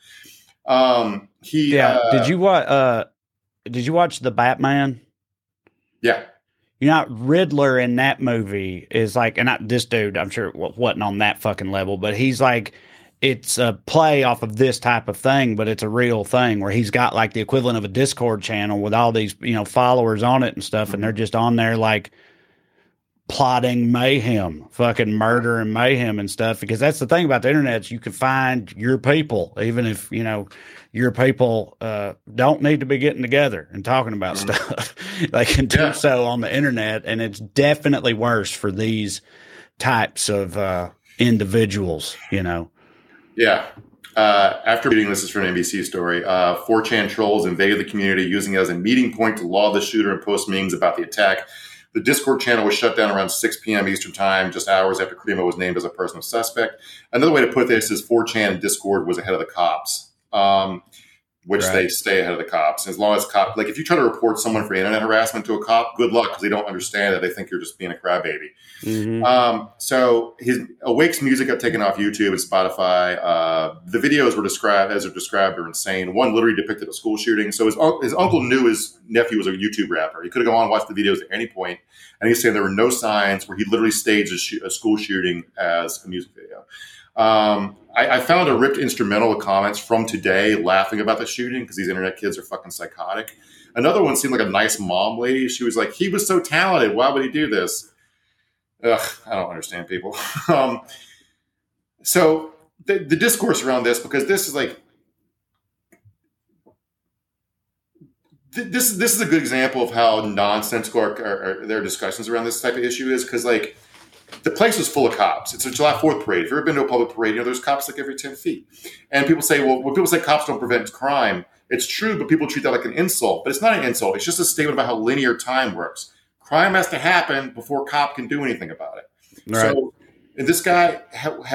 Did you watch The Batman? Yeah. You know, Riddler in that movie is like, and this dude, I'm sure wasn't on that fucking level, but he's like, it's a play off of this type of thing, but it's a real thing where he's got like the equivalent of a Discord channel with all these, you know, followers on it and stuff. And they're just on there like plotting mayhem, fucking murder and mayhem and stuff. Because that's the thing about the internet, is you can find your people, even if, you know, your people don't need to be getting together and talking about stuff. They can do so on the internet, and it's definitely worse for these types of individuals, you know. Yeah. After reading this is from an NBC story, 4chan trolls invaded the community using it as a meeting point to laud the shooter and post memes about the attack. The Discord channel was shut down around 6 p.m. Eastern time, just hours after Cremo was named as a personal suspect. Another way to put this is 4chan and Discord was ahead of the cops, which they stay ahead of the cops. As long as cops, like if you try to report someone for internet harassment to a cop, good luck, because they don't understand it. They think you're just being a crybaby. So his Awake's music got taken off YouTube and Spotify. The videos were described are insane. One literally depicted a school shooting. So his uncle knew his nephew was a YouTube rapper. He could have gone and watched the videos at any point, and he's saying there were no signs where he literally staged a school shooting as a music video. I found a ripped instrumental of comments from today laughing about the shooting because these internet kids are fucking psychotic. Another one seemed like a nice mom lady. She was like, he was so talented. Why would he do this? Ugh, I don't understand people. So the discourse around this, because this is like, this is a good example of how nonsensical are their discussions around this type of issue is, because like, the place was full of cops. It's a July 4th parade. If you've ever been to a public parade, you know, there's cops like every 10 feet. And people say, well, when people say cops don't prevent crime, it's true, but people treat that like an insult. But it's not an insult. It's just a statement about how linear time works. Crime has to happen before a cop can do anything about it. Right. So and this guy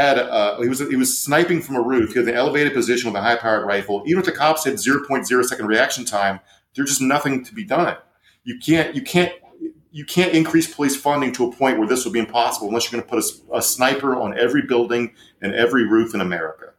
he was sniping from a roof. He had an elevated position with a high-powered rifle. Even if the cops had 0.0 second reaction time, there's just nothing to be done. You can't increase police funding to a point where this will be impossible unless you're going to put a sniper on every building and every roof in America.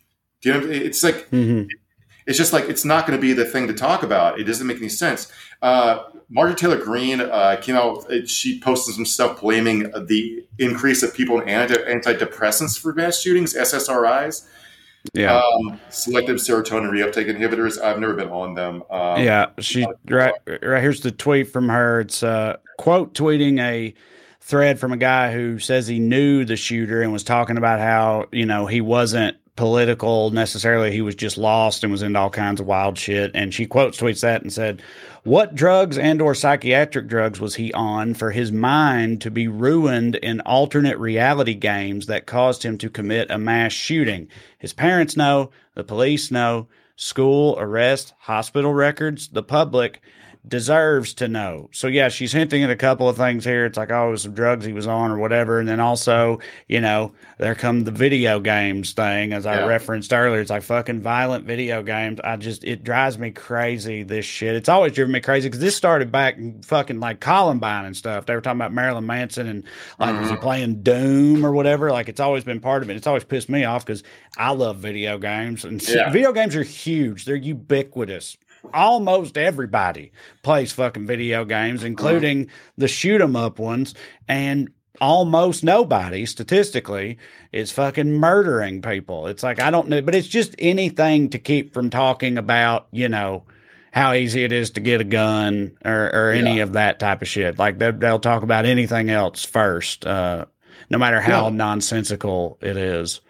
Do you know? It's like it's just like it's not going to be the thing to talk about. It doesn't make any sense. Marjorie Taylor Greene came out. She posted some stuff blaming the increase of people in antidepressants for mass shootings, SSRIs. Yeah, selective serotonin reuptake inhibitors. I've never been on them. She right here's the tweet from her. It's quote tweeting a thread from a guy who says he knew the shooter and was talking about how, you know, he wasn't political necessarily. He was just lost and was into all kinds of wild shit. And she tweets that and said, what drugs and or psychiatric drugs was he on for his mind to be ruined in alternate reality games that caused him to commit a mass shooting? His parents know, the police know, school, arrest, hospital records, the public deserves to know. So yeah, she's hinting at a couple of things here. It's like, oh, it was some drugs he was on or whatever. And then also, you know, there come the video games thing, as I referenced earlier. It's like fucking violent video games. It drives me crazy, this shit. It's always driven me crazy because this started back in fucking like Columbine and stuff. They were talking about Marilyn Manson and like, was he playing Doom or whatever? Like, it's always been part of it. It's always pissed me off because I love video games, and video games are huge. They're ubiquitous. Almost everybody plays fucking video games, including the shoot 'em up ones, and almost nobody statistically is fucking murdering people. It's like, I don't know, but it's just anything to keep from talking about, you know, how easy it is to get a gun or any of that type of shit. Like they'll talk about anything else first, no matter how nonsensical it is.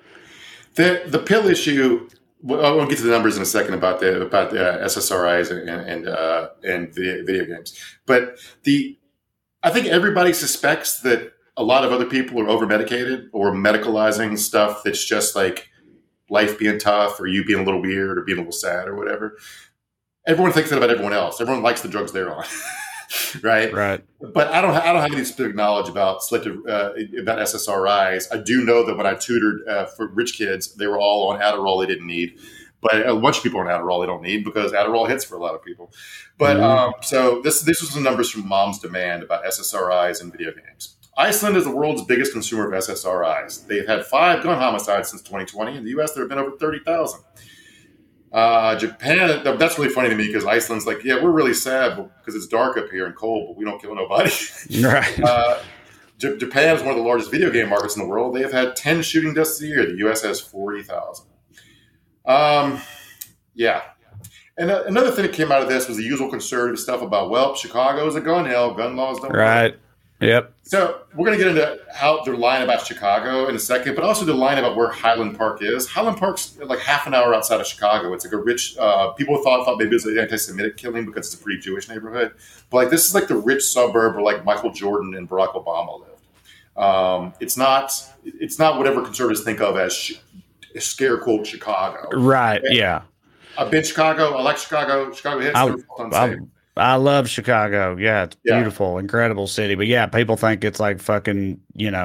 The pill issue. Well, I'll get to the numbers in a second about the SSRIs and video games. But I think everybody suspects that a lot of other people are over medicated or medicalizing stuff that's just like life being tough or you being a little weird or being a little sad or whatever. Everyone thinks that about everyone else. Everyone likes the drugs they're on. Right. But I don't have any specific knowledge about about SSRIs. I do know that when I tutored for rich kids, they were all on Adderall they didn't need. But a bunch of people on Adderall they don't need because Adderall hits for a lot of people. But so this was the numbers from Mom's Demand about SSRIs and video games. Iceland is the world's biggest consumer of SSRIs. They've had 5 gun homicides since 2020. In the U.S., there have been over 30,000. Japan, that's really funny to me because Iceland's like, yeah, we're really sad because it's dark up here and cold, but we don't kill nobody. Right. Japan is one of the largest video game markets in the world. They have had 10 shooting deaths a year. The U.S. has 40,000. Yeah. And another thing that came out of this was the usual conservative stuff about, well, Chicago is a gun hell. Gun laws don't work. Yep. So we're going to get into how they're lying about Chicago in a second, but also they're lying about where Highland Park is. Highland Park's like half an hour outside of Chicago. It's like a rich, people thought maybe it was an anti-Semitic killing because it's a pretty Jewish neighborhood. But like this is like the rich suburb where like Michael Jordan and Barack Obama lived. It's not whatever conservatives think of as scare quote Chicago. Right. Yeah. I've been to Chicago. I like Chicago. Chicago hits. I love Chicago. Yeah, it's beautiful, incredible city. But yeah, people think it's like fucking,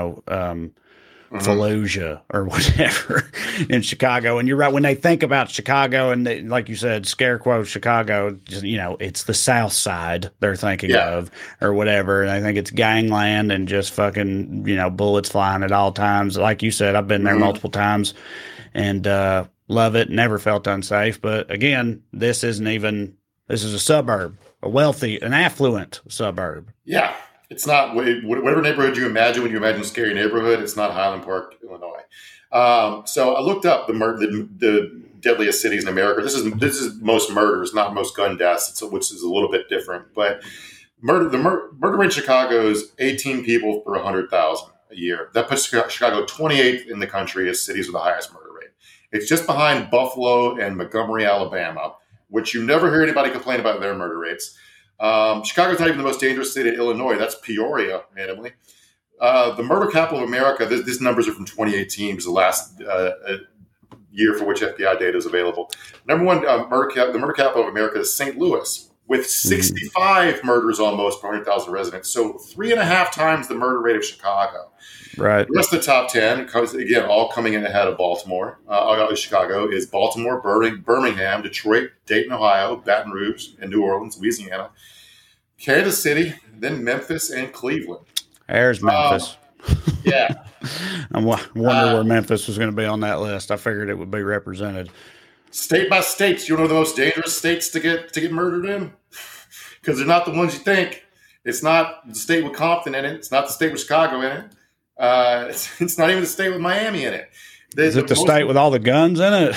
Fallujah or whatever in Chicago. And you're right. When they think about Chicago and they, like you said, scare quote Chicago, just, it's the South Side they're thinking of or whatever. And I think it's gangland and just fucking, bullets flying at all times. Like you said, I've been there multiple times and love it. Never felt unsafe. But again, this is a suburb. A wealthy, an affluent suburb. Yeah, it's not whatever neighborhood you imagine when you imagine a scary neighborhood. It's not Highland Park, Illinois. So I looked up the deadliest cities in America. This is most murders, not most gun deaths, which is a little bit different. But murder rate in Chicago is 18 people per 100,000 a year. That puts Chicago 28th in the country as cities with the highest murder rate. It's just behind Buffalo and Montgomery, Alabama, which you never hear anybody complain about their murder rates. Chicago's not even the most dangerous city in Illinois. That's Peoria, randomly. The murder capital of America, these numbers are from 2018, was the last year for which FBI data is available. Number one, the murder capital of America is St. Louis, with 65 murders almost per 100,000 residents. So 3.5 times the murder rate of Chicago. Right. The rest of the top 10, again, all coming in ahead of Baltimore, Chicago, is Baltimore, Birmingham, Detroit, Dayton, Ohio, Baton Rouge, and New Orleans, Louisiana, Kansas City, then Memphis and Cleveland. There's Memphis. Yeah. I wonder where Memphis was going to be on that list. I figured it would be represented. State by state, you know the most dangerous states to get murdered in? Because they're not the ones you think. It's not the state with Compton in it. It's not the state with Chicago in it. It's not even the state with Miami in it. Is it the state with all the guns in it?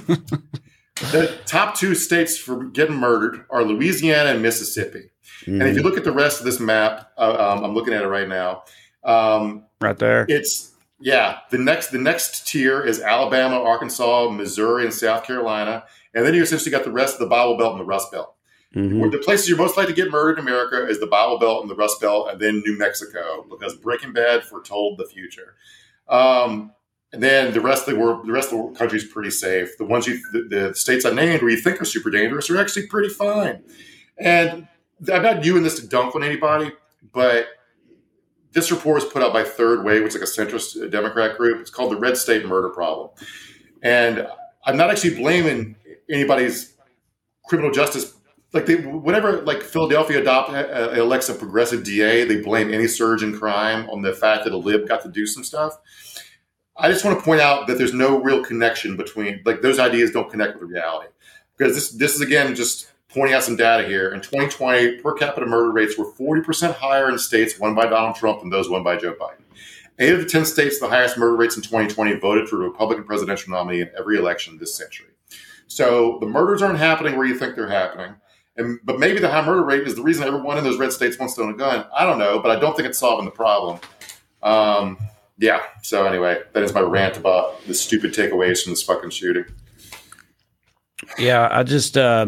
The top 2 states for getting murdered are Louisiana and Mississippi. And if you look at the rest of this map, I'm looking at it right now. Right there. The next tier is Alabama, Arkansas, Missouri, and South Carolina. And then you essentially got the rest of the Bible Belt and the Rust Belt. Where the places you're most likely to get murdered in America is the Bible Belt and the Rust Belt, and then New Mexico, because Breaking Bad foretold the future. And then the rest of the country is pretty safe. The ones the states I named where you think are super dangerous are actually pretty fine. And I'm not doing this to dunk on anybody, but this report was put out by Third Way, which is like a centrist Democrat group. It's called the Red State Murder Problem. And I'm not actually blaming anybody's criminal justice. Whenever Philadelphia elects a progressive DA, they blame any surge in crime on the fact that a lib got to do some stuff. I just want to point out that there's no real connection between, those ideas don't connect with reality. Because this is, again, just pointing out some data here. In 2020, per capita murder rates were 40% higher in states won by Donald Trump than those won by Joe Biden. 8 of the 10 states with the highest murder rates in 2020 voted for a Republican presidential nominee in every election this century. So the murders aren't happening where you think they're happening. But maybe the high murder rate is the reason everyone in those red states wants to own a gun. I don't know, but I don't think it's solving the problem. So anyway, that is my rant about the stupid takeaways from this fucking shooting. Yeah, I just, I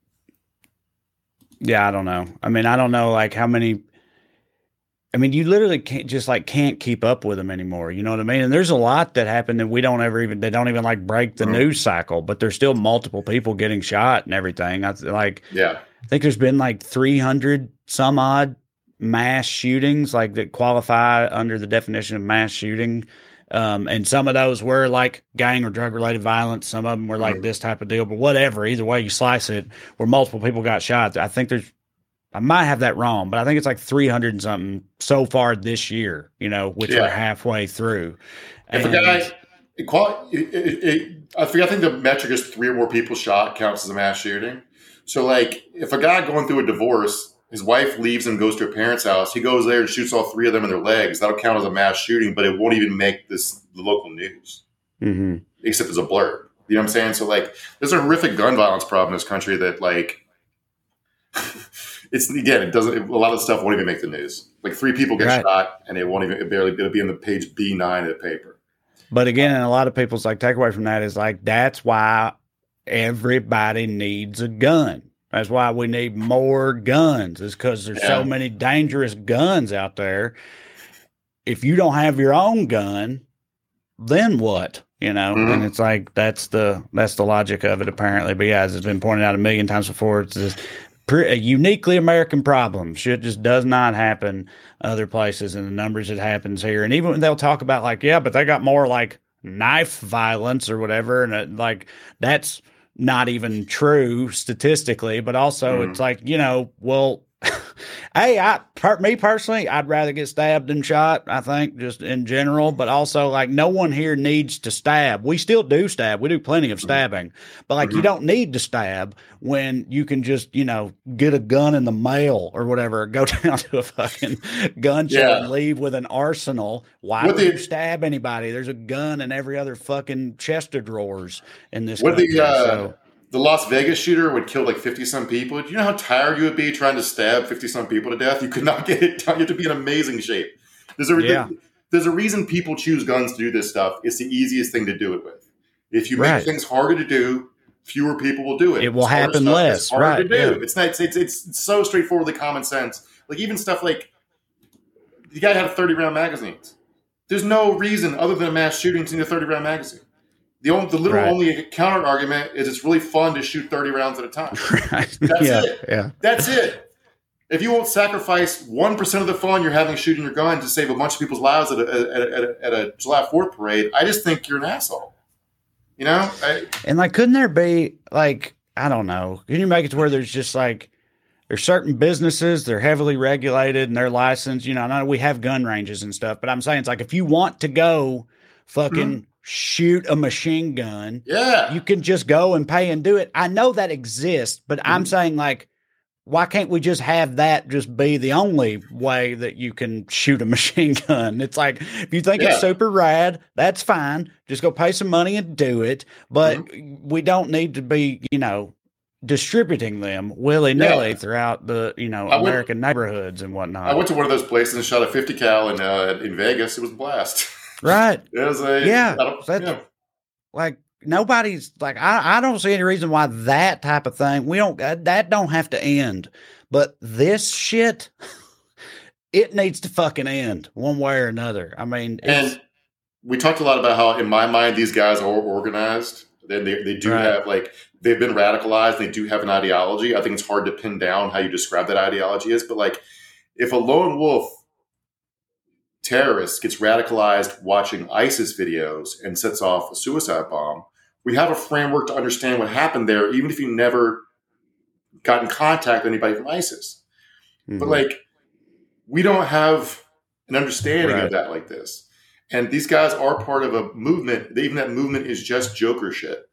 don't know. I mean, I don't know how many. I mean, you literally can't keep up with them anymore. You know what I mean? And there's a lot that happened that they don't even break the news cycle, but there's still multiple people getting shot and everything. I think there's been 300 some odd mass shootings that qualify under the definition of mass shooting. And some of those were gang or drug related violence. Some of them were this type of deal, but whatever, either way you slice it, where multiple people got shot. I think I might have that wrong, but I think it's 300 and something so far this year, which we're halfway through. If a guy, I think the metric is 3 or more people shot counts as a mass shooting. So if a guy going through a divorce, his wife leaves and goes to her parents' house, he goes there and shoots all 3 of them in their legs. That'll count as a mass shooting, but it won't even make the local news, except as a blurb. You know what I'm saying? So there's a horrific gun violence problem in this country that it's again, it doesn't. A lot of stuff won't even make the news. Like 3 people get shot, and it won't even. It'll be on the page B9 of the paper. But again, and a lot of people's like takeaway from that is like that's why everybody needs a gun. That's why we need more guns. Is because there's so many dangerous guns out there. If you don't have your own gun, then what? You know, and it's like that's the logic of it apparently. But yeah, as it's been pointed out a million times before, it's this a uniquely American problem. Shit just does not happen other places in the numbers it happens here. And even when they'll talk about like, yeah, but they got more like knife violence or whatever, and like that's not even true statistically. But also, it's like, you know, well. Hey, me personally, I'd rather get stabbed than shot, I think, just in general. But also, like, no one here needs to stab. We still do stab. We do plenty of stabbing. But, like, you don't need to stab when you can just, you know, get a gun in the mail or whatever, go down to a fucking gun shop and leave with an arsenal. Why would you stab anybody? There's a gun in every other fucking chest of drawers in this country. The Las Vegas shooter would kill like 50-some people. Do you know how tired you would be trying to stab 50-some people to death? You could not get it done. You have to be in amazing shape. There's a reason people choose guns to do this stuff. It's the easiest thing to do it with. If you make things harder to do, fewer people will do it. It will happen less. It's harder to do. It's so straightforwardly common sense. Like even stuff like you got to have 30-round magazines. There's no reason other than a mass shooting to need a 30-round magazine. The only counter argument is it's really fun to shoot 30 rounds at a time. That's it. Yeah. That's it. If you won't sacrifice 1% of the fun you're having shooting your gun to save a bunch of people's lives at a July 4th parade, I just think you're an asshole. You know? And like, couldn't there be like, I don't know, can you make it to where there's just like, there's certain businesses, they're heavily regulated and they're licensed. You know, I know we have gun ranges and stuff, but I'm saying it's like if you want to go fucking shoot a machine gun, you can just go and pay and do it. I know that exists, but I'm saying like, why can't we just have that just be the only way that you can shoot a machine gun? It's like, if you think it's super rad, that's fine. Just go pay some money and do it. But we don't need to be, you know, distributing them willy-nilly throughout the, you know, American neighborhoods and whatnot. I went to one of those places and shot a 50 cal in Vegas. It was a blast. Right. It was like nobody's like, I don't see any reason why that type of thing, that don't have to end. But this shit, it needs to fucking end one way or another. I mean, and we talked a lot about how, in my mind, these guys are organized. They do have, like, they've been radicalized. They do have an ideology. I think it's hard to pin down how you describe that ideology is. But, like, if a lone wolf terrorist gets radicalized watching ISIS videos and sets off a suicide bomb, we have a framework to understand what happened there, even if you never got in contact with anybody from ISIS. But, like, we don't have an understanding of that like this. And these guys are part of a movement. Even that movement is just Joker shit.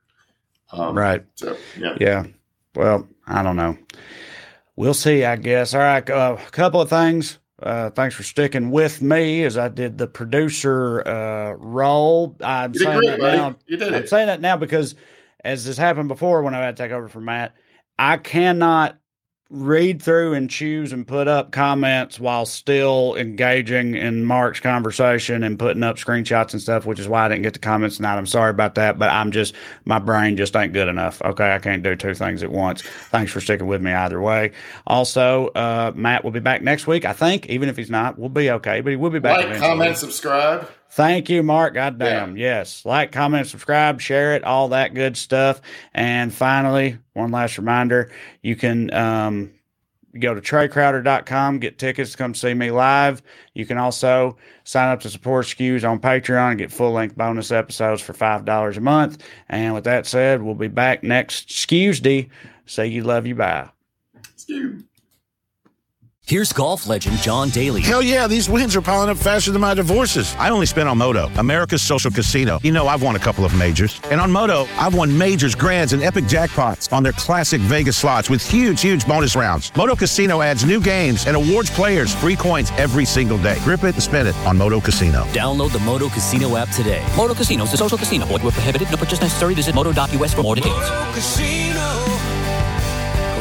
So, yeah. Well, I don't know. We'll see, I guess. All right. A couple of things. Thanks for sticking with me as I did the producer role. I'm saying that now because, as has happened before when I had to take over for Matt, I cannot read through and choose and put up comments while still engaging in Mark's conversation and putting up screenshots and stuff, which is why I didn't get the comments tonight. I'm sorry about that, but my brain just ain't good enough. Okay, I can't do two things at once. Thanks for sticking with me either way. Also, Matt will be back next week, I think. Even if he's not, we'll be okay, but he will be back eventually. Comment, subscribe. Thank you, Mark. Goddamn. Yeah. Yes. Like, comment, subscribe, share it, all that good stuff. And finally, one last reminder, you can go to TreyCrowder.com, get tickets to come see me live. You can also sign up to support Skews on Patreon and get full-length bonus episodes for $5 a month. And with that said, we'll be back next Skews-day. Say you love you. Bye. Skew. Here's golf legend John Daly. Hell yeah, these wins are piling up faster than my divorces. I only spent on Moto, America's social casino. You know, I've won a couple of majors. And on Moto, I've won majors, grands, and epic jackpots on their classic Vegas slots with huge bonus rounds. Moto Casino adds new games and awards players free coins every single day. Grip it and spin it on Moto Casino. Download the Moto Casino app today. Moto Casino is a social casino. Void where prohibited. No purchase necessary. Visit moto.us for more details. Moto Casino, America's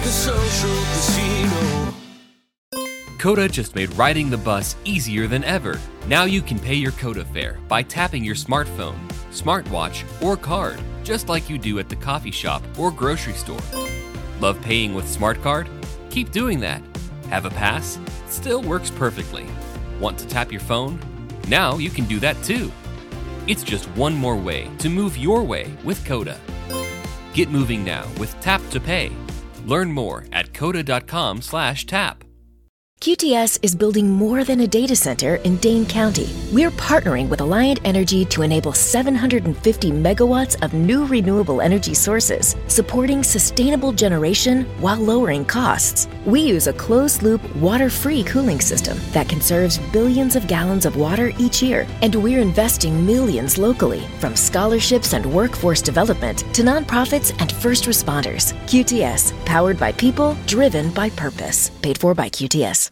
American Social Casino. Coda just made riding the bus easier than ever. Now you can pay your Coda fare by tapping your smartphone, smartwatch, or card, just like you do at the coffee shop or grocery store. Love paying with Smart Card? Keep doing that. Have a pass? Still works perfectly. Want to tap your phone? Now you can do that too. It's just one more way to move your way with Coda. Get moving now with Tap to Pay. Learn more at coda.com/tap. QTS is building more than a data center in Dane County. We're partnering with Alliant Energy to enable 750 megawatts of new renewable energy sources, supporting sustainable generation while lowering costs. We use a closed-loop, water-free cooling system that conserves billions of gallons of water each year, and we're investing millions locally, from scholarships and workforce development to nonprofits and first responders. QTS, powered by people, driven by purpose. Paid for by QTS.